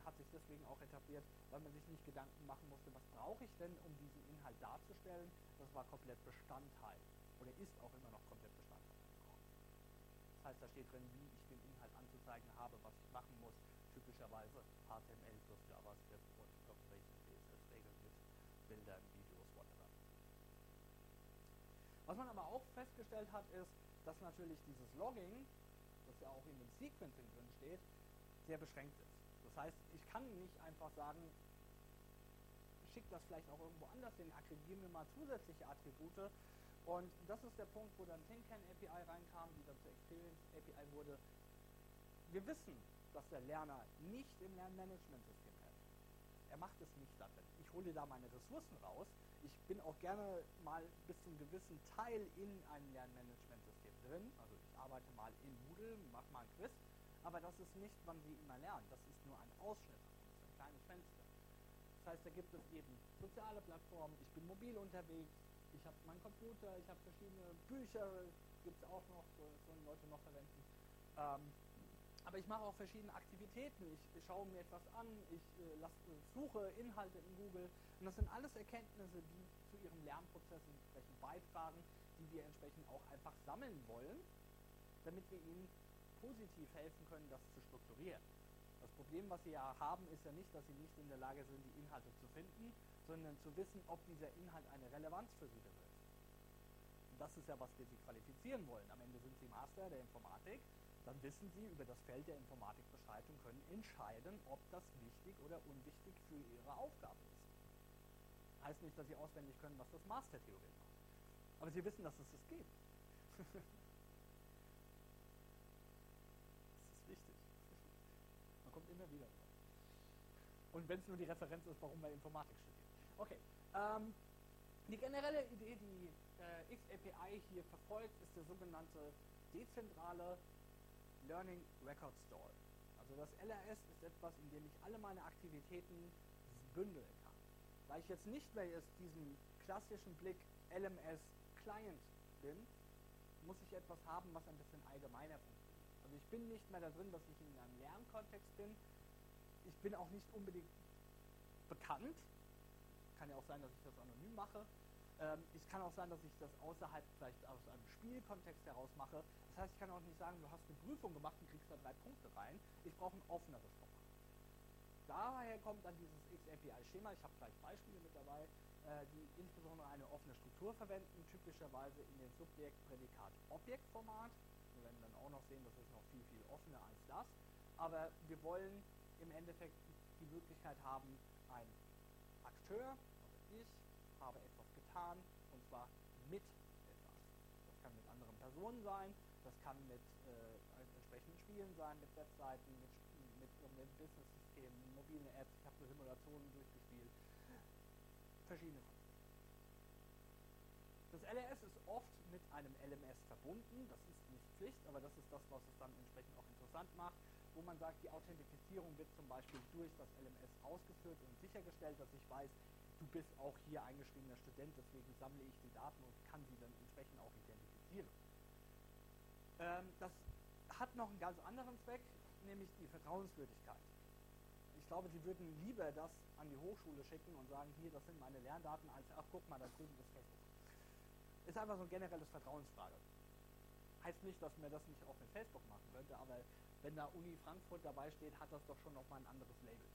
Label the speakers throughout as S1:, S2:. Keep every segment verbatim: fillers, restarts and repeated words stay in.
S1: hat sich deswegen auch etabliert, weil man sich nicht Gedanken machen musste, was brauche ich denn, um diesen Inhalt darzustellen. Das war komplett Bestandteil oder ist auch immer noch komplett Bestandteil eines Courses. Das heißt, da steht drin, wie ich den Inhalt anzuzeigen habe, was ich machen muss, typischerweise H T M L plus JavaScript und irgendwelche C S S-Regeln mit Bildern, Videos, whatever. Was man aber auch festgestellt hat, ist, dass natürlich dieses Logging, das ja auch in dem Sequencing drin steht, sehr beschränkt ist. Das heißt, ich kann nicht einfach sagen, schick das vielleicht auch irgendwo anders hin, aggregieren wir mal zusätzliche Attribute. Und das ist der Punkt, wo dann Tincan A P I reinkam, die dann zur Experience A P I wurde. Wir wissen, dass der Lerner nicht im Lernmanagementsystem hält. Er macht es nicht darin. Ich hole da meine Ressourcen raus. Ich bin auch gerne mal bis zu einem gewissen Teil in einem Lernmanagementsystem drin. Also ich arbeite mal in Moodle, mache mal ein Quiz. Aber das ist nicht, wann Sie immer lernen. Das ist nur ein Ausschnitt. Das ist ein kleines Fenster. Das heißt, da gibt es eben soziale Plattformen. Ich bin mobil unterwegs. Ich habe meinen Computer. Ich habe verschiedene Bücher. Gibt es auch noch. Sollen Leute noch verwenden. Ähm, Aber ich mache auch verschiedene Aktivitäten. Ich, ich schaue mir etwas an, ich äh, lass, äh, suche Inhalte in Google. Und das sind alles Erkenntnisse, die zu Ihrem Lernprozess entsprechend beitragen, die wir entsprechend auch einfach sammeln wollen, damit wir Ihnen positiv helfen können, das zu strukturieren. Das Problem, was Sie ja haben, ist ja nicht, dass Sie nicht in der Lage sind, die Inhalte zu finden, sondern zu wissen, ob dieser Inhalt eine Relevanz für Sie besitzt. Und das ist ja, was wir Sie qualifizieren wollen. Am Ende sind Sie Master der Informatik. Dann wissen Sie über das Feld der Informatikbescheid und können entscheiden, ob das wichtig oder unwichtig für Ihre Aufgabe ist. Heißt nicht, dass Sie auswendig können, was das Mastertheorem macht. Aber Sie wissen, dass es das gibt. Das ist wichtig. Man kommt immer wieder drauf. Und wenn es nur die Referenz ist, warum man Informatik studiert. Okay. Ähm, die generelle Idee, die äh, X A P I hier verfolgt, ist der sogenannte dezentrale Learning Record Store. Also das L R S ist etwas, in dem ich alle meine Aktivitäten bündeln kann. Da ich jetzt nicht mehr aus diesem klassischen Blick L M S Client bin, muss ich etwas haben, was ein bisschen allgemeiner funktioniert. Also ich bin nicht mehr da drin, dass ich in einem Lernkontext bin. Ich bin auch nicht unbedingt bekannt. Kann ja auch sein, dass ich das anonym mache. Ähm, es kann auch sein, dass ich das außerhalb vielleicht aus einem Spielkontext heraus mache. Das heißt, ich kann auch nicht sagen, du hast eine Prüfung gemacht und kriegst da drei Punkte rein. Ich brauche ein offeneres Format. Daher kommt dann dieses X A P I-Schema. Ich habe gleich Beispiele mit dabei, äh, die insbesondere eine offene Struktur verwenden, typischerweise in den Subjekt-Prädikat-Objekt-Format. Wir werden dann auch noch sehen, das ist noch viel, viel offener als das. Aber wir wollen im Endeffekt die Möglichkeit haben, ein Akteur, also ich, habe etwas getan, und zwar mit etwas. Das kann mit anderen Personen sein, das kann mit äh, entsprechenden Spielen sein, mit Webseiten, mit, mit irgendwelchen Business-Systemen, mobilen Apps, ich habe Simulationen durchgespielt, verschiedene Konzepte. Das L R S ist oft mit einem L M S verbunden, das ist nicht Pflicht, aber das ist das, was es dann entsprechend auch interessant macht, wo man sagt, die Authentifizierung wird zum Beispiel durch das L M S ausgeführt und sichergestellt, dass ich weiß, du bist auch hier eingeschriebener Student, deswegen sammle ich die Daten und kann sie dann entsprechend auch identifizieren. Ähm, das hat noch einen ganz anderen Zweck, nämlich die Vertrauenswürdigkeit. Ich glaube, Sie würden lieber das an die Hochschule schicken und sagen, hier, das sind meine Lerndaten, als, ach guck mal, da drüben ist Facebook. Ist einfach so ein generelles Vertrauensfrage. Heißt nicht, dass man das nicht auch mit Facebook machen könnte, aber wenn da Uni Frankfurt dabei steht, hat das doch schon nochmal ein anderes Label.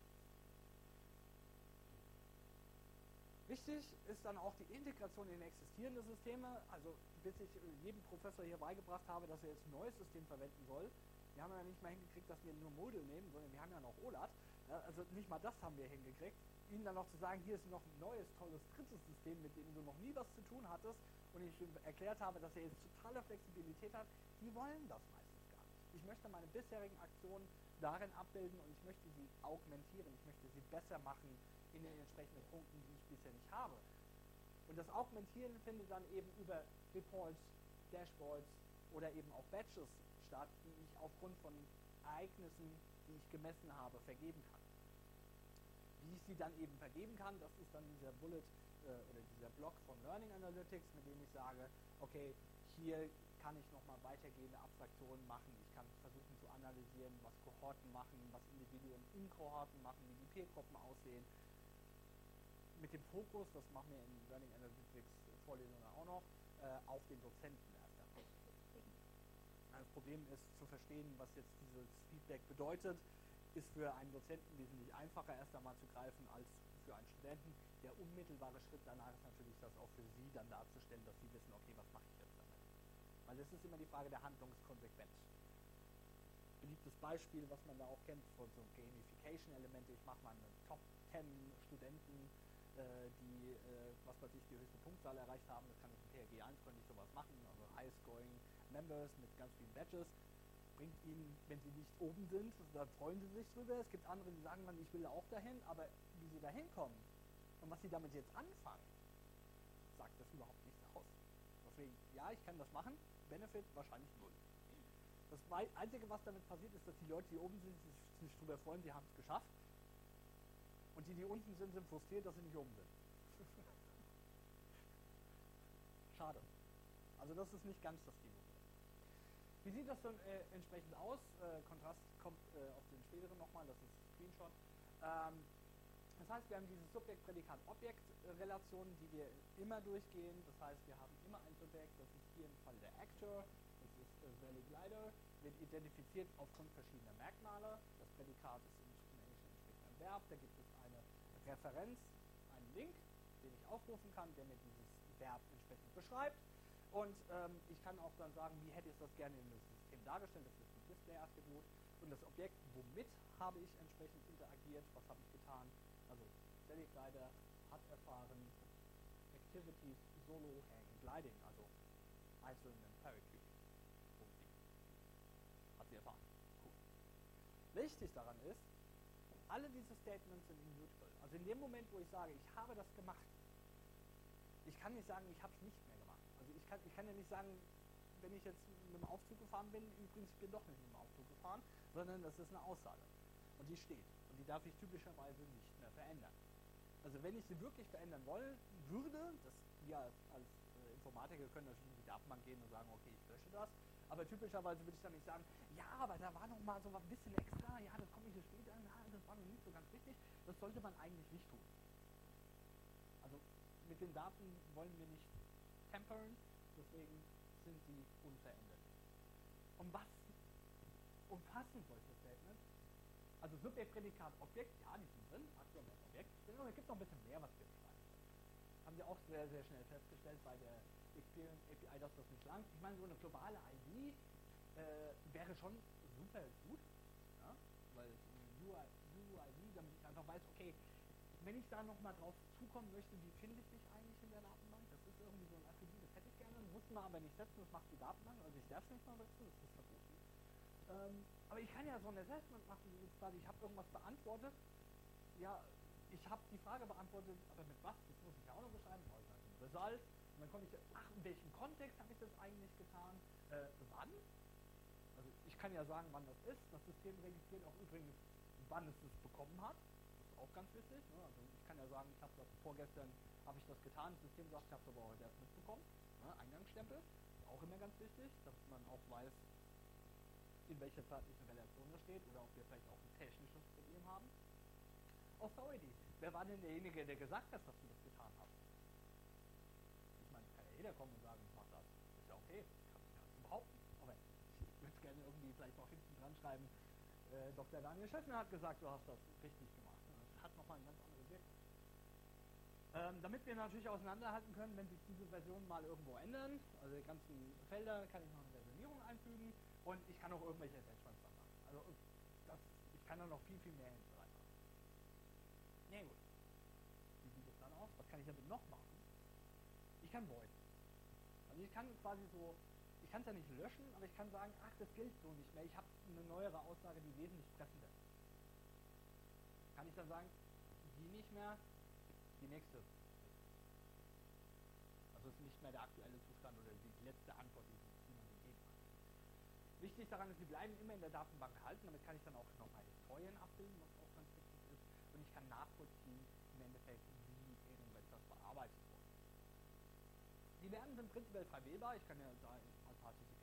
S1: Wichtig ist dann auch die Integration in existierende Systeme, also bis ich jedem Professor hier beigebracht habe, dass er jetzt ein neues System verwenden soll. Wir haben ja nicht mal hingekriegt, dass wir nur Moodle nehmen, sondern wir haben ja noch O L A T. Also nicht mal das haben wir hingekriegt. Ihnen dann noch zu sagen, hier ist noch ein neues, tolles drittes System, mit dem du noch nie was zu tun hattest und ich erklärt habe, dass er jetzt totale Flexibilität hat, die wollen das meistens gar nicht. Ich möchte meine bisherigen Aktionen darin abbilden und ich möchte sie augmentieren, ich möchte sie besser machen in den entsprechenden Punkten, die ich bisher nicht habe. Und das Augmentieren findet dann eben über Reports, Dashboards oder eben auch Badges statt, die ich aufgrund von Ereignissen, die ich gemessen habe, vergeben kann. Wie ich sie dann eben vergeben kann, das ist dann dieser Bullet äh, oder dieser Block von Learning Analytics, mit dem ich sage, okay, hier kann ich nochmal weitergehende Abstraktionen machen. Ich kann versuchen zu analysieren, was Kohorten machen, was Individuen in Kohorten machen, wie die Peergruppen aussehen. Mit dem Fokus, das machen wir in Learning Analytics Vorlesungen auch noch, äh, auf den Dozenten erst einmal. Das Problem ist zu verstehen, was jetzt dieses Feedback bedeutet, ist für einen Dozenten wesentlich einfacher erst einmal zu greifen als für einen Studenten. Der unmittelbare Schritt danach ist natürlich, das auch für Sie dann darzustellen, dass Sie wissen, okay, was mache ich jetzt damit? Weil das ist immer die Frage der Handlungskonsequenz. Beliebtes Beispiel, was man da auch kennt, von so Gamification-Elemente. Ich mache mal eine Top zehn Studenten, äh, die, äh, was weiß ich, die höchste Punktzahl erreicht haben. Das kann ich im P R G eins, könnte ich sowas machen, also High-Scoring Members mit ganz vielen Badges. Bringt ihnen, wenn sie nicht oben sind, dann freuen sie sich drüber. Es gibt andere, die sagen dann, ich will auch dahin, aber wie sie da hinkommen und was sie damit jetzt anfangen, sagt das überhaupt nichts aus. Deswegen, ja, ich kann das machen, Benefit wahrscheinlich null. Das Einzige, was damit passiert, ist, dass die Leute, die oben sind, sich drüber freuen, sie haben es geschafft. Und die, die unten sind, sind frustriert, dass sie nicht oben sind. Schade. Also das ist nicht ganz das Niveau. Wie sieht das dann äh, entsprechend aus? Äh, Kontrast kommt äh, auf den späteren nochmal, das ist Screenshot. Ähm, das heißt, wir haben diese Subjekt-Prädikat-Objekt-Relation, die wir immer durchgehen. Das heißt, wir haben immer ein Subjekt, das ist hier im Fall der Actor, das ist äh, Valley Glider, wird identifiziert aufgrund verschiedener Merkmale. Das Prädikat ist im Englischen entsprechend ein Verb, da gibt es eine Referenz, einen Link, den ich aufrufen kann, der mir dieses Verb entsprechend beschreibt. Und ähm, ich kann auch dann sagen, wie hätte ich das gerne in das System dargestellt, das ist ein Display-Attribut. Und das Objekt, womit habe ich entsprechend interagiert, was habe ich getan. Also Valley Glider hat erfahren Activities, Solo, Hang, Gliding, also einzelnen Paracute. Hat sie erfahren. Cool. Wichtig daran ist, alle diese Statements sind immutable. Also in dem Moment, wo ich sage, ich habe das gemacht, ich kann nicht sagen, ich habe es nicht mehr gemacht. Also ich kann, ich kann ja nicht sagen, wenn ich jetzt mit dem Aufzug gefahren bin, übrigens, ich bin doch nicht mit dem Aufzug gefahren, sondern das ist eine Aussage. Und die steht. Und die darf ich typischerweise nicht mehr verändern. Also wenn ich sie wirklich verändern wollen würde, das, wir als, als äh, Informatiker können natürlich in die Datenbank gehen und sagen, okay, ich lösche das. Aber typischerweise würde ich dann nicht sagen, ja, aber da war noch mal so ein bisschen extra, ja, das komme ich hier später, ja, das war noch nicht so ganz wichtig. Das sollte man eigentlich nicht tun. Also mit den Daten wollen wir nicht tampern, deswegen sind sie unverändert. Und was umfassen solche Statements? Also Subjekt, Prädikat, Objekt, ja, die sind drin, aktuell das Objekt. Es gibt noch ein bisschen mehr, was wir beschreiben können. Haben wir auch sehr, sehr schnell festgestellt bei der Experience A P I, dass das nicht langt. Ich meine, so eine globale I D äh, wäre schon super gut, ja? Weil U I D, damit ich einfach weiß, okay, wenn ich da nochmal drauf zukommen möchte, wie finde ich mich eigentlich in der Datenbank? Das ist irgendwie so ein Attribut, das hätte ich gerne, muss man aber nicht setzen, das macht die Datenbank, also ich darf es nicht mal setzen, das ist verboten. Ähm, aber ich kann ja so ein Assessment machen, wie jetzt quasi, ich habe irgendwas beantwortet, ja, ich habe die Frage beantwortet, aber mit was, das muss ich ja auch noch beschreiben, brauche ich also ein Result, und dann komme ich, ach, in welchem Kontext habe ich das eigentlich getan, äh, wann? Also ich kann ja sagen, wann das ist, das System registriert auch übrigens, wann es es bekommen hat. Auch ganz wichtig. Ne? Also ich kann ja sagen, ich habe das vorgestern, habe ich das getan, das System sagt, ich habe es aber heute erst mitbekommen. Ne? Eingangsstempel, ist auch immer ganz wichtig, dass man auch weiß, in welcher zeitlichen Relation das steht oder ob wir vielleicht auch ein technisches Problem haben. Authority, wer war denn derjenige, der gesagt hat, dass du das getan hast? Ich meine, kann ja jeder kommen und sagen, ich mach das. Ist ja okay, kann ich ja behaupten. Aber ich würde es gerne irgendwie vielleicht noch hinten dran schreiben, äh, Doktor Daniel Schöffner hat gesagt, du hast das richtig gemacht. Hat nochmal eine ganz andere Wirkung. Ähm, damit wir natürlich auseinanderhalten können, wenn sich diese Versionen mal irgendwo ändern, also die ganzen Felder, kann ich noch eine Versionierung einfügen und ich kann auch irgendwelche Attachments dann machen. Also das, ich kann da noch viel, viel mehr hinterher machen. Ja gut. Wie sieht es dann aus? Was kann ich damit noch machen? Ich kann void. Also ich kann quasi so, ich kann es ja nicht löschen, aber ich kann sagen, ach, das gilt so nicht mehr. Ich habe eine neuere Aussage, die wesentlich pressender ist. Kann ich dann sagen, die nicht mehr, die nächste. Also es ist nicht mehr der aktuelle Zustand oder die letzte Antwort, die, die man gegeben hat. Wichtig daran ist, sie bleiben immer in der Datenbank halten, damit kann ich dann auch nochmal Historien abbilden, was auch ganz wichtig ist. Und ich kann nachvollziehen, im Endeffekt, wie irgendetwas bearbeitet wurde. Die Werte sind prinzipiell frei wählbar, ich kann ja da als H T T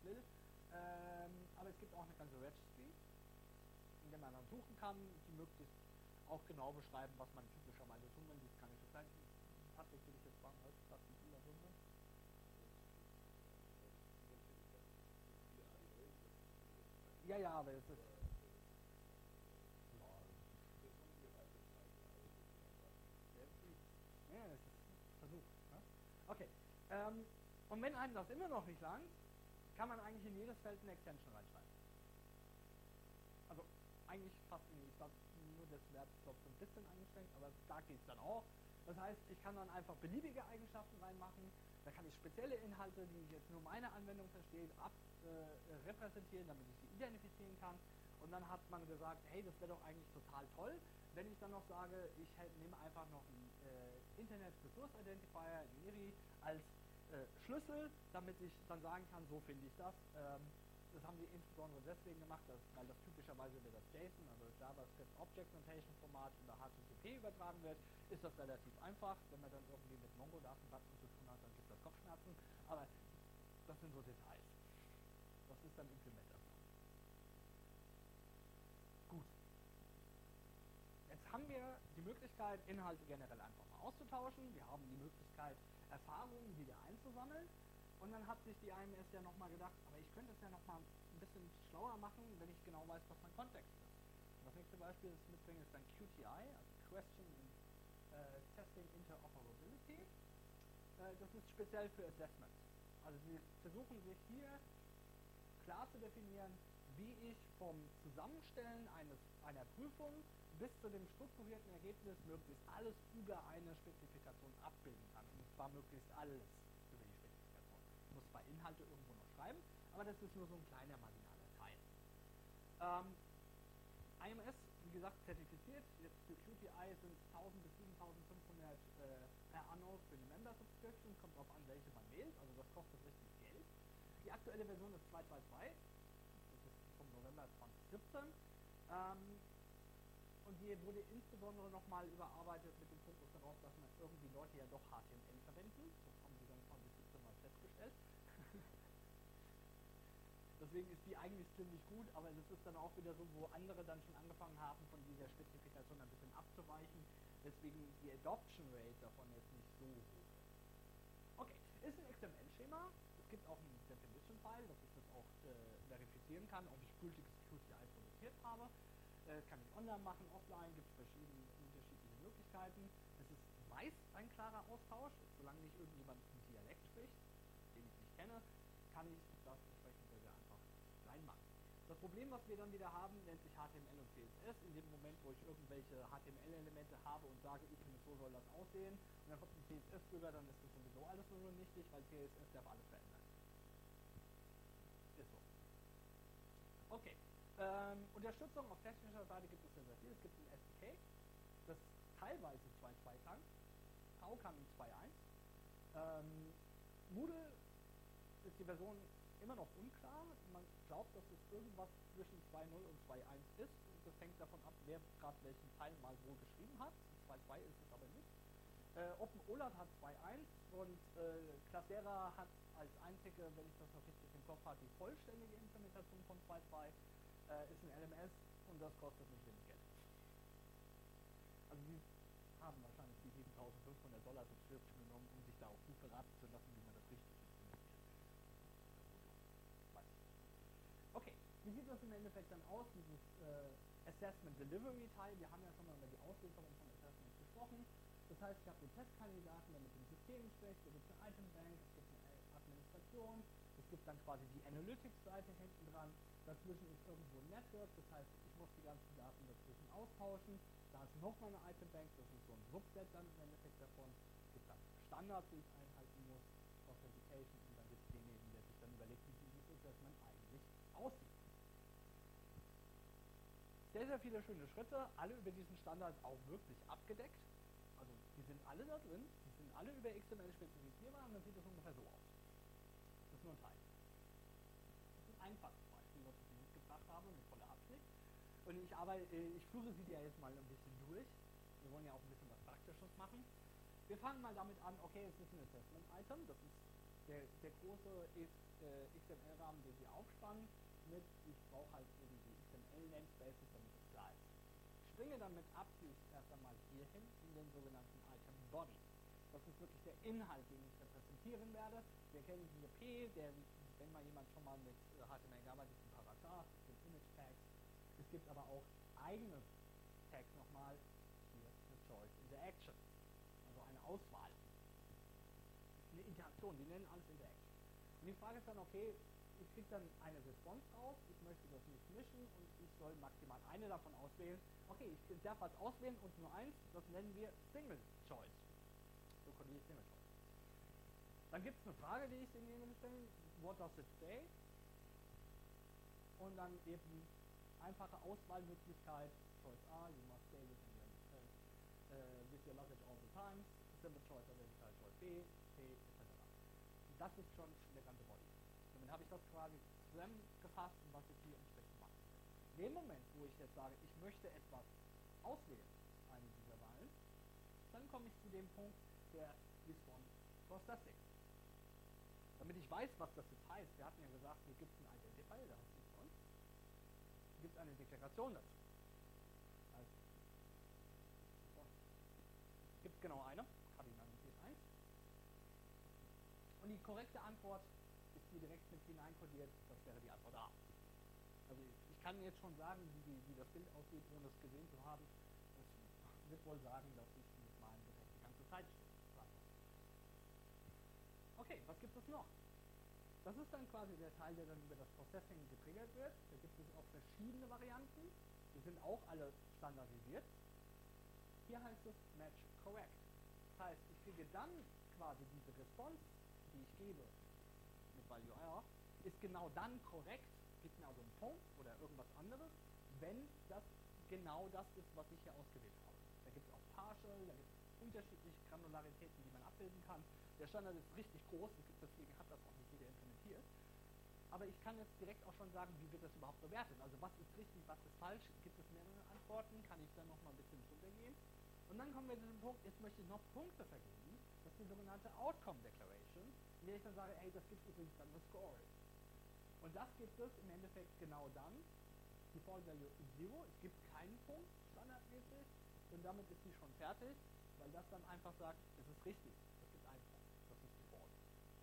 S1: will. Ähm, aber es gibt auch eine ganze Registry, in der man dann suchen kann, die möglichst auch genau beschreiben, was man typischerweise tun will. Die ist gar nicht so klein. Patrick, will ich jetzt fragen, was das die Bilder drin sind? Ja, ja, aber es ist. Ja, das ist Versuch. Ne? Okay. Ähm, und wenn einem das immer noch nicht langt, kann man eigentlich in jedes Feld eine Extension reinschreiben. Also eigentlich fast in, ich glaube, nur das Verb ist glaube so ein bisschen eingeschränkt, aber da geht es dann auch. Das heißt, ich kann dann einfach beliebige Eigenschaften reinmachen, da kann ich spezielle Inhalte, die jetzt nur meine Anwendung versteht, ab, äh, repräsentieren, damit ich sie identifizieren kann. Und dann hat man gesagt, hey, das wäre doch eigentlich total toll, wenn ich dann noch sage, ich nehme einfach noch einen äh, Internet Resource Identifier, I N I R I, als äh, Schlüssel, damit ich dann sagen kann, so finde ich das. Ähm, das haben sie insbesondere deswegen gemacht, dass, weil das typischerweise über das JSON, also JavaScript Object Notation Format über H T T P übertragen wird, ist das relativ einfach. Wenn man dann irgendwie mit Mongo-Datenbanken zu tun hat, dann gibt das Kopfschmerzen. Aber das sind so Details. Das ist dann Implementation. Gut. Jetzt haben wir die Möglichkeit, Inhalte generell einfach mal auszutauschen. Wir haben die Möglichkeit, Erfahrungen wieder einzusammeln. Und dann hat sich die I M S ja nochmal gedacht, aber ich könnte es ja nochmal ein bisschen schlauer machen, wenn ich genau weiß, was mein Kontext ist. Und das nächste Beispiel, das ich mitbringe, ist dann Q T I, also Question in, äh, Testing Interoperability. Äh, das ist speziell für Assessments. Also sie versuchen sich hier klar zu definieren, wie ich vom Zusammenstellen eines, einer Prüfung bis zu dem strukturierten Ergebnis möglichst alles über eine Spezifikation abbilden kann. Und zwar möglichst alles über die Spezifikation. Ich muss zwar Inhalte irgendwo noch schreiben, aber das ist nur so ein kleiner marginaler Teil. Ähm, I M S, wie gesagt, zertifiziert. Jetzt für Q T I sind es tausend bis siebentausendfünfhundert äh, per Anno für eine Member-Subscription. Kommt drauf an, welche man wählt. Also das kostet richtig Geld. Die aktuelle Version ist zwei Punkt zwei zwei. Das ist vom November zwanzig siebzehn. Ähm, und die wurde insbesondere nochmal überarbeitet mit dem Fokus darauf, dass man irgendwie Leute ja doch H T M L verwenden. Das haben sie dann zwanzig siebzehn mal festgestellt. Deswegen ist die eigentlich ziemlich gut, aber das ist dann auch wieder so, wo andere dann schon angefangen haben, von dieser Spezifikation ein bisschen abzuweichen, weswegen die Adoption Rate davon jetzt nicht so hoch ist. Okay, ist ein X M L-Schema. Es gibt auch ein Definition-File, dass ich das auch äh, verifizieren kann, ob ich gültiges Q T I produziert habe. Äh, kann ich online machen, offline, gibt es verschiedene unterschiedliche Möglichkeiten. Es ist meist ein klarer Austausch, solange nicht irgendjemand einen Dialekt spricht, den ich nicht kenne, kann ich das entsprechend sehr einfach reinmachen. Das Problem, was wir dann wieder haben, nennt sich H T M L und C S S. In dem Moment, wo ich irgendwelche H T M L-Elemente habe und sage, übrigens, so soll das aussehen, und dann kommt ein C S S drüber, dann ist das sowieso alles nur nichtig, weil C S S darf alles verändern. Ist so. Okay. Ähm, Unterstützung auf technischer Seite gibt es sehr, sehr viel. Es gibt ein S D K, das teilweise zwei Punkt zwei kann. V kann zwei Punkt eins. Ähm, Moodle ist die Version immer noch unklar. Man glaubt, dass es irgendwas zwischen zwei Punkt null und zwei Punkt eins ist. Das hängt davon ab, wer gerade welchen Teil mal wo geschrieben hat. zwei Punkt zwei ist es aber nicht. Äh, OpenOLAT hat zwei Punkt eins und äh, Clasera hat als einzige, wenn ich das noch richtig im Kopf habe, die vollständige Implementation von zwei Punkt zwei. Äh, ist ein L M S und das kostet nicht wenig Geld. Also die haben wahrscheinlich die siebentausendfünfhundert Dollar Subscription genommen, um sich da auch gut beraten zu lassen, wie man das richtig implementiert. Weiß ich. Okay, wie sieht das im Endeffekt dann aus, dieses äh, Assessment Delivery Teil? Wir haben ja schon mal über die Auslieferung von Assessments gesprochen. Das heißt, ich habe den Testkandidaten, der mit dem System spricht, es gibt eine Item Bank, es gibt eine Administration, es gibt dann quasi die Analytics-Seite hinten dran. Dazwischen ist irgendwo ein Network, das heißt, ich muss die ganzen Daten dazwischen austauschen. Da ist nochmal eine Item Bank, das ist so ein Subset dann im Endeffekt davon. Es gibt dann Standards, die ich einhalten muss, Authentication, und dann gibt es denjenigen, der sich dann überlegt, wie dieses Assessment eigentlich aussieht. Sehr, sehr viele schöne Schritte, alle über diesen Standard auch wirklich abgedeckt. Also die sind alle da drin, die sind alle über X M L spezifizierbar und dann sieht das ungefähr so aus. Das ist nur ein Teil. Das ist ein einfaches Beispiel, was ich hier mitgebracht habe, mit voller Absicht. Und ich arbeite, ich führe sie dir jetzt mal ein bisschen durch. Wir wollen ja auch ein bisschen was Praktisches machen. Wir fangen mal damit an, okay, es ist ein Assessment-Item, das ist der, der große ist äh, X M L-Rahmen, den Sie aufspannen, mit, ich brauche halt eben die X M L-Namespaces, damit es klar ist. Ich springe dann mit Absicht erst einmal hier hin in den sogenannten Item Body. Das ist wirklich der Inhalt, den ich repräsentieren werde. Wir kennen hier P, der, wenn mal jemand schon mal mit H T M L gearbeitet hat, ist ein Paragraph, es gibt Image Tags, es gibt aber auch eigene Tags nochmal, hier eine Choice Interaction, also eine Auswahl, eine Interaktion, die nennen alles Interaction. Und die Frage ist dann, okay, ich kriege dann eine Response raus, ich möchte das nicht mischen und ich soll maximal eine davon auswählen. Okay, ich darf was auswählen und nur eins, das nennen wir Single Choice. So kodiere ich Single Choice. Dann gibt es eine Frage, die ich demjenigen stelle, what does it say? Und dann eben einfache Auswahlmöglichkeit, Choice A, you must stay within your, uh, uh, with your luggage all the times, simple choice, identical choice B, P, et cetera. Das ist schon der ganze Body. Damit habe ich das quasi zusammengefasst, was ich hier entsprechend mache. In dem Moment, wo ich jetzt sage, ich möchte etwas auswählen, eine dieser Wahlen, dann komme ich zu dem Punkt der Response Processing. Damit ich weiß, was das jetzt heißt, wir hatten ja gesagt, hier gibt es einen Identifier, der heißt Response, hier gibt es eine Deklaration dazu. Also, gibt es genau eine, Kardinalität eins. Und die korrekte Antwort ist hier direkt mit hineinkodiert, das wäre die Antwort A. Also ich, ich kann jetzt schon sagen, wie, die, wie das Bild aussieht, ohne es gesehen zu haben. Das wird wohl sagen, dass ich mit meinem Gerät die ganze Zeit stehe. Okay, was gibt es noch? Das ist dann quasi der Teil, der dann über das Processing getriggert wird. Da gibt es auch verschiedene Varianten. Die sind auch alle standardisiert. Hier heißt es Match Correct. Das heißt, ich kriege dann quasi diese Response, die ich gebe, mit Value R, ist genau dann korrekt, gibt mir also einen Punkt oder irgendwas anderes, wenn das genau das ist, was ich hier ausgewählt habe. Da gibt es auch Partial, da gibt es unterschiedliche Granularitäten, die man abbilden kann. Der Standard ist richtig groß, deswegen hat das auch nicht jeder implementiert. Aber ich kann jetzt direkt auch schon sagen, wie wird das überhaupt bewertet. Also was ist richtig, was ist falsch, gibt es mehrere Antworten, kann ich dann nochmal ein bisschen runtergehen. Und dann kommen wir zu dem Punkt, jetzt möchte ich noch Punkte vergeben. Das ist die sogenannte Outcome Declaration, in der ich dann sage, ey, das gibt übrigens dann eine Score. Und das gibt es im Endeffekt genau dann, Default Value Zero, es gibt keinen Punkt standardmäßig und damit ist die schon fertig, weil das dann einfach sagt, es ist richtig, es gibt einen Punkt, das ist Default.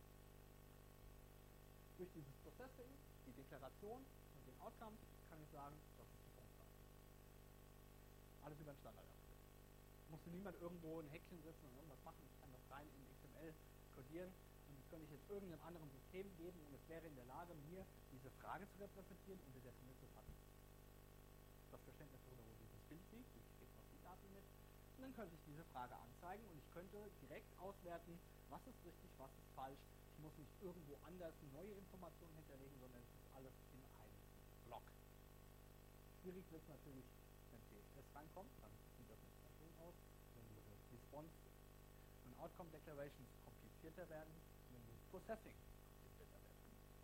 S1: Durch dieses Processing, die Deklaration und den Outcome kann ich sagen, das ist die Punktzahl. Alles über den Standard abgebildet. Musste niemand irgendwo ein Häkchen setzen und irgendwas machen, ich kann das rein in X M L kodieren und das könnte ich jetzt irgendeinem anderen System geben und es wäre in der Lage, mir diese Frage zu repräsentieren unter der Prämisse hat das Verständnis darüber, wo dieses Bild liegt, ich kriege noch die Daten mit und dann könnte ich diese Frage anzeigen und ich könnte direkt auswerten, was ist richtig, was ist falsch. Ich muss nicht irgendwo anders neue Informationen hinterlegen, sondern es ist alles in einem Block. Schwierig wird es natürlich, wenn C S S reinkommt, dann sieht das nicht mehr schön aus, wenn diese Response und Outcome Declarations komplizierter werden, wenn dieses Processing komplizierter wird.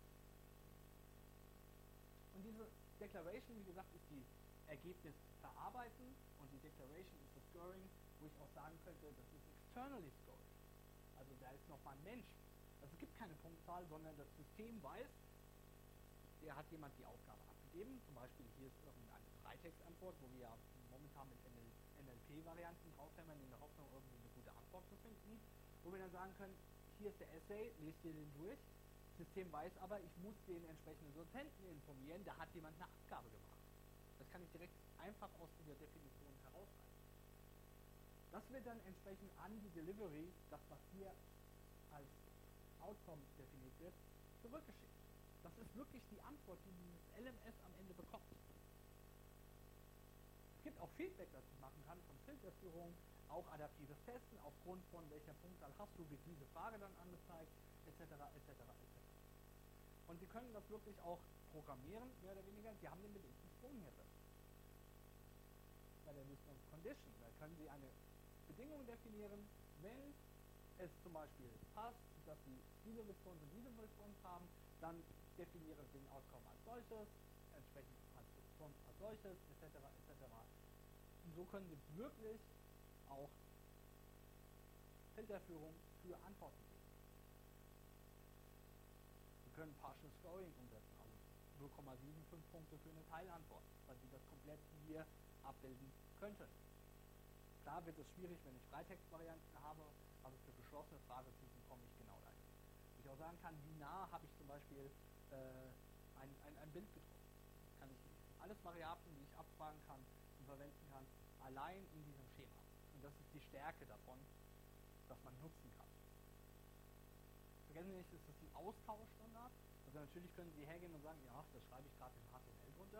S1: Und diese Declaration, wie gesagt, ist die Ergebnis verarbeiten und die Declaration ist das Scoring, wo ich auch sagen könnte, das ist externally scored. Also da ist nochmal ein Mensch. Also es gibt keine Punktzahl, sondern das System weiß, der hat jemand die Aufgabe abgegeben. Zum Beispiel hier ist irgendeine Freitextantwort, wo wir ja momentan mit N L P-Varianten draufhämmern, in der Hoffnung, irgendwie eine gute Antwort zu finden. Wo wir dann sagen können, hier ist der Essay, lest ihr den durch. Das System weiß aber, ich muss den entsprechenden Dozenten informieren, da hat jemand eine Abgabe gemacht. Das kann ich direkt einfach aus dieser Definition herausleiten. Das wird dann entsprechend an die Delivery, das was hier als Outcome definiert wird, zurückgeschickt. Das ist wirklich die Antwort, die dieses L M S am Ende bekommt. Es gibt auch Feedback, das ich machen kann von Filterführung, auch adaptives Testen, aufgrund von welcher Punktzahl hast du, wird diese Frage dann angezeigt, et cetera et cetera et cetera. Und Sie können das wirklich auch programmieren, mehr oder weniger. Sie haben den bedingten Sprung hier drin. Bei der Response Condition, da können Sie eine Bedingung definieren, wenn es zum Beispiel passt, dass Sie diese Response und diese Response haben, dann definiere den Outcome als solches, entsprechend als Response als solches, et cetera et cetera. Und so können Sie wirklich auch Filterführung für Antworten geben. Sie können Partial Scoring umsetzen, also null Komma fünfundsiebzig Punkte für eine Teilantwort, weil sie das komplett hier abbilden könnten. Klar wird es schwierig, wenn ich Freitextvarianten habe, aber für geschlossene Fragetypen komme ich genau dahin. Wie ich auch sagen kann, wie nah habe ich zum Beispiel äh, ein, ein, ein Bild gedruckt. Kann ich alles Variablen, die ich abfragen kann und verwenden kann, allein in diesem Schema. Und das ist die Stärke davon, dass man nutzen kann. Vergessen Sie nicht, es ist ein Austauschstandard. Also natürlich können Sie hergehen und sagen, ja, das schreibe ich gerade in H T M L drunter.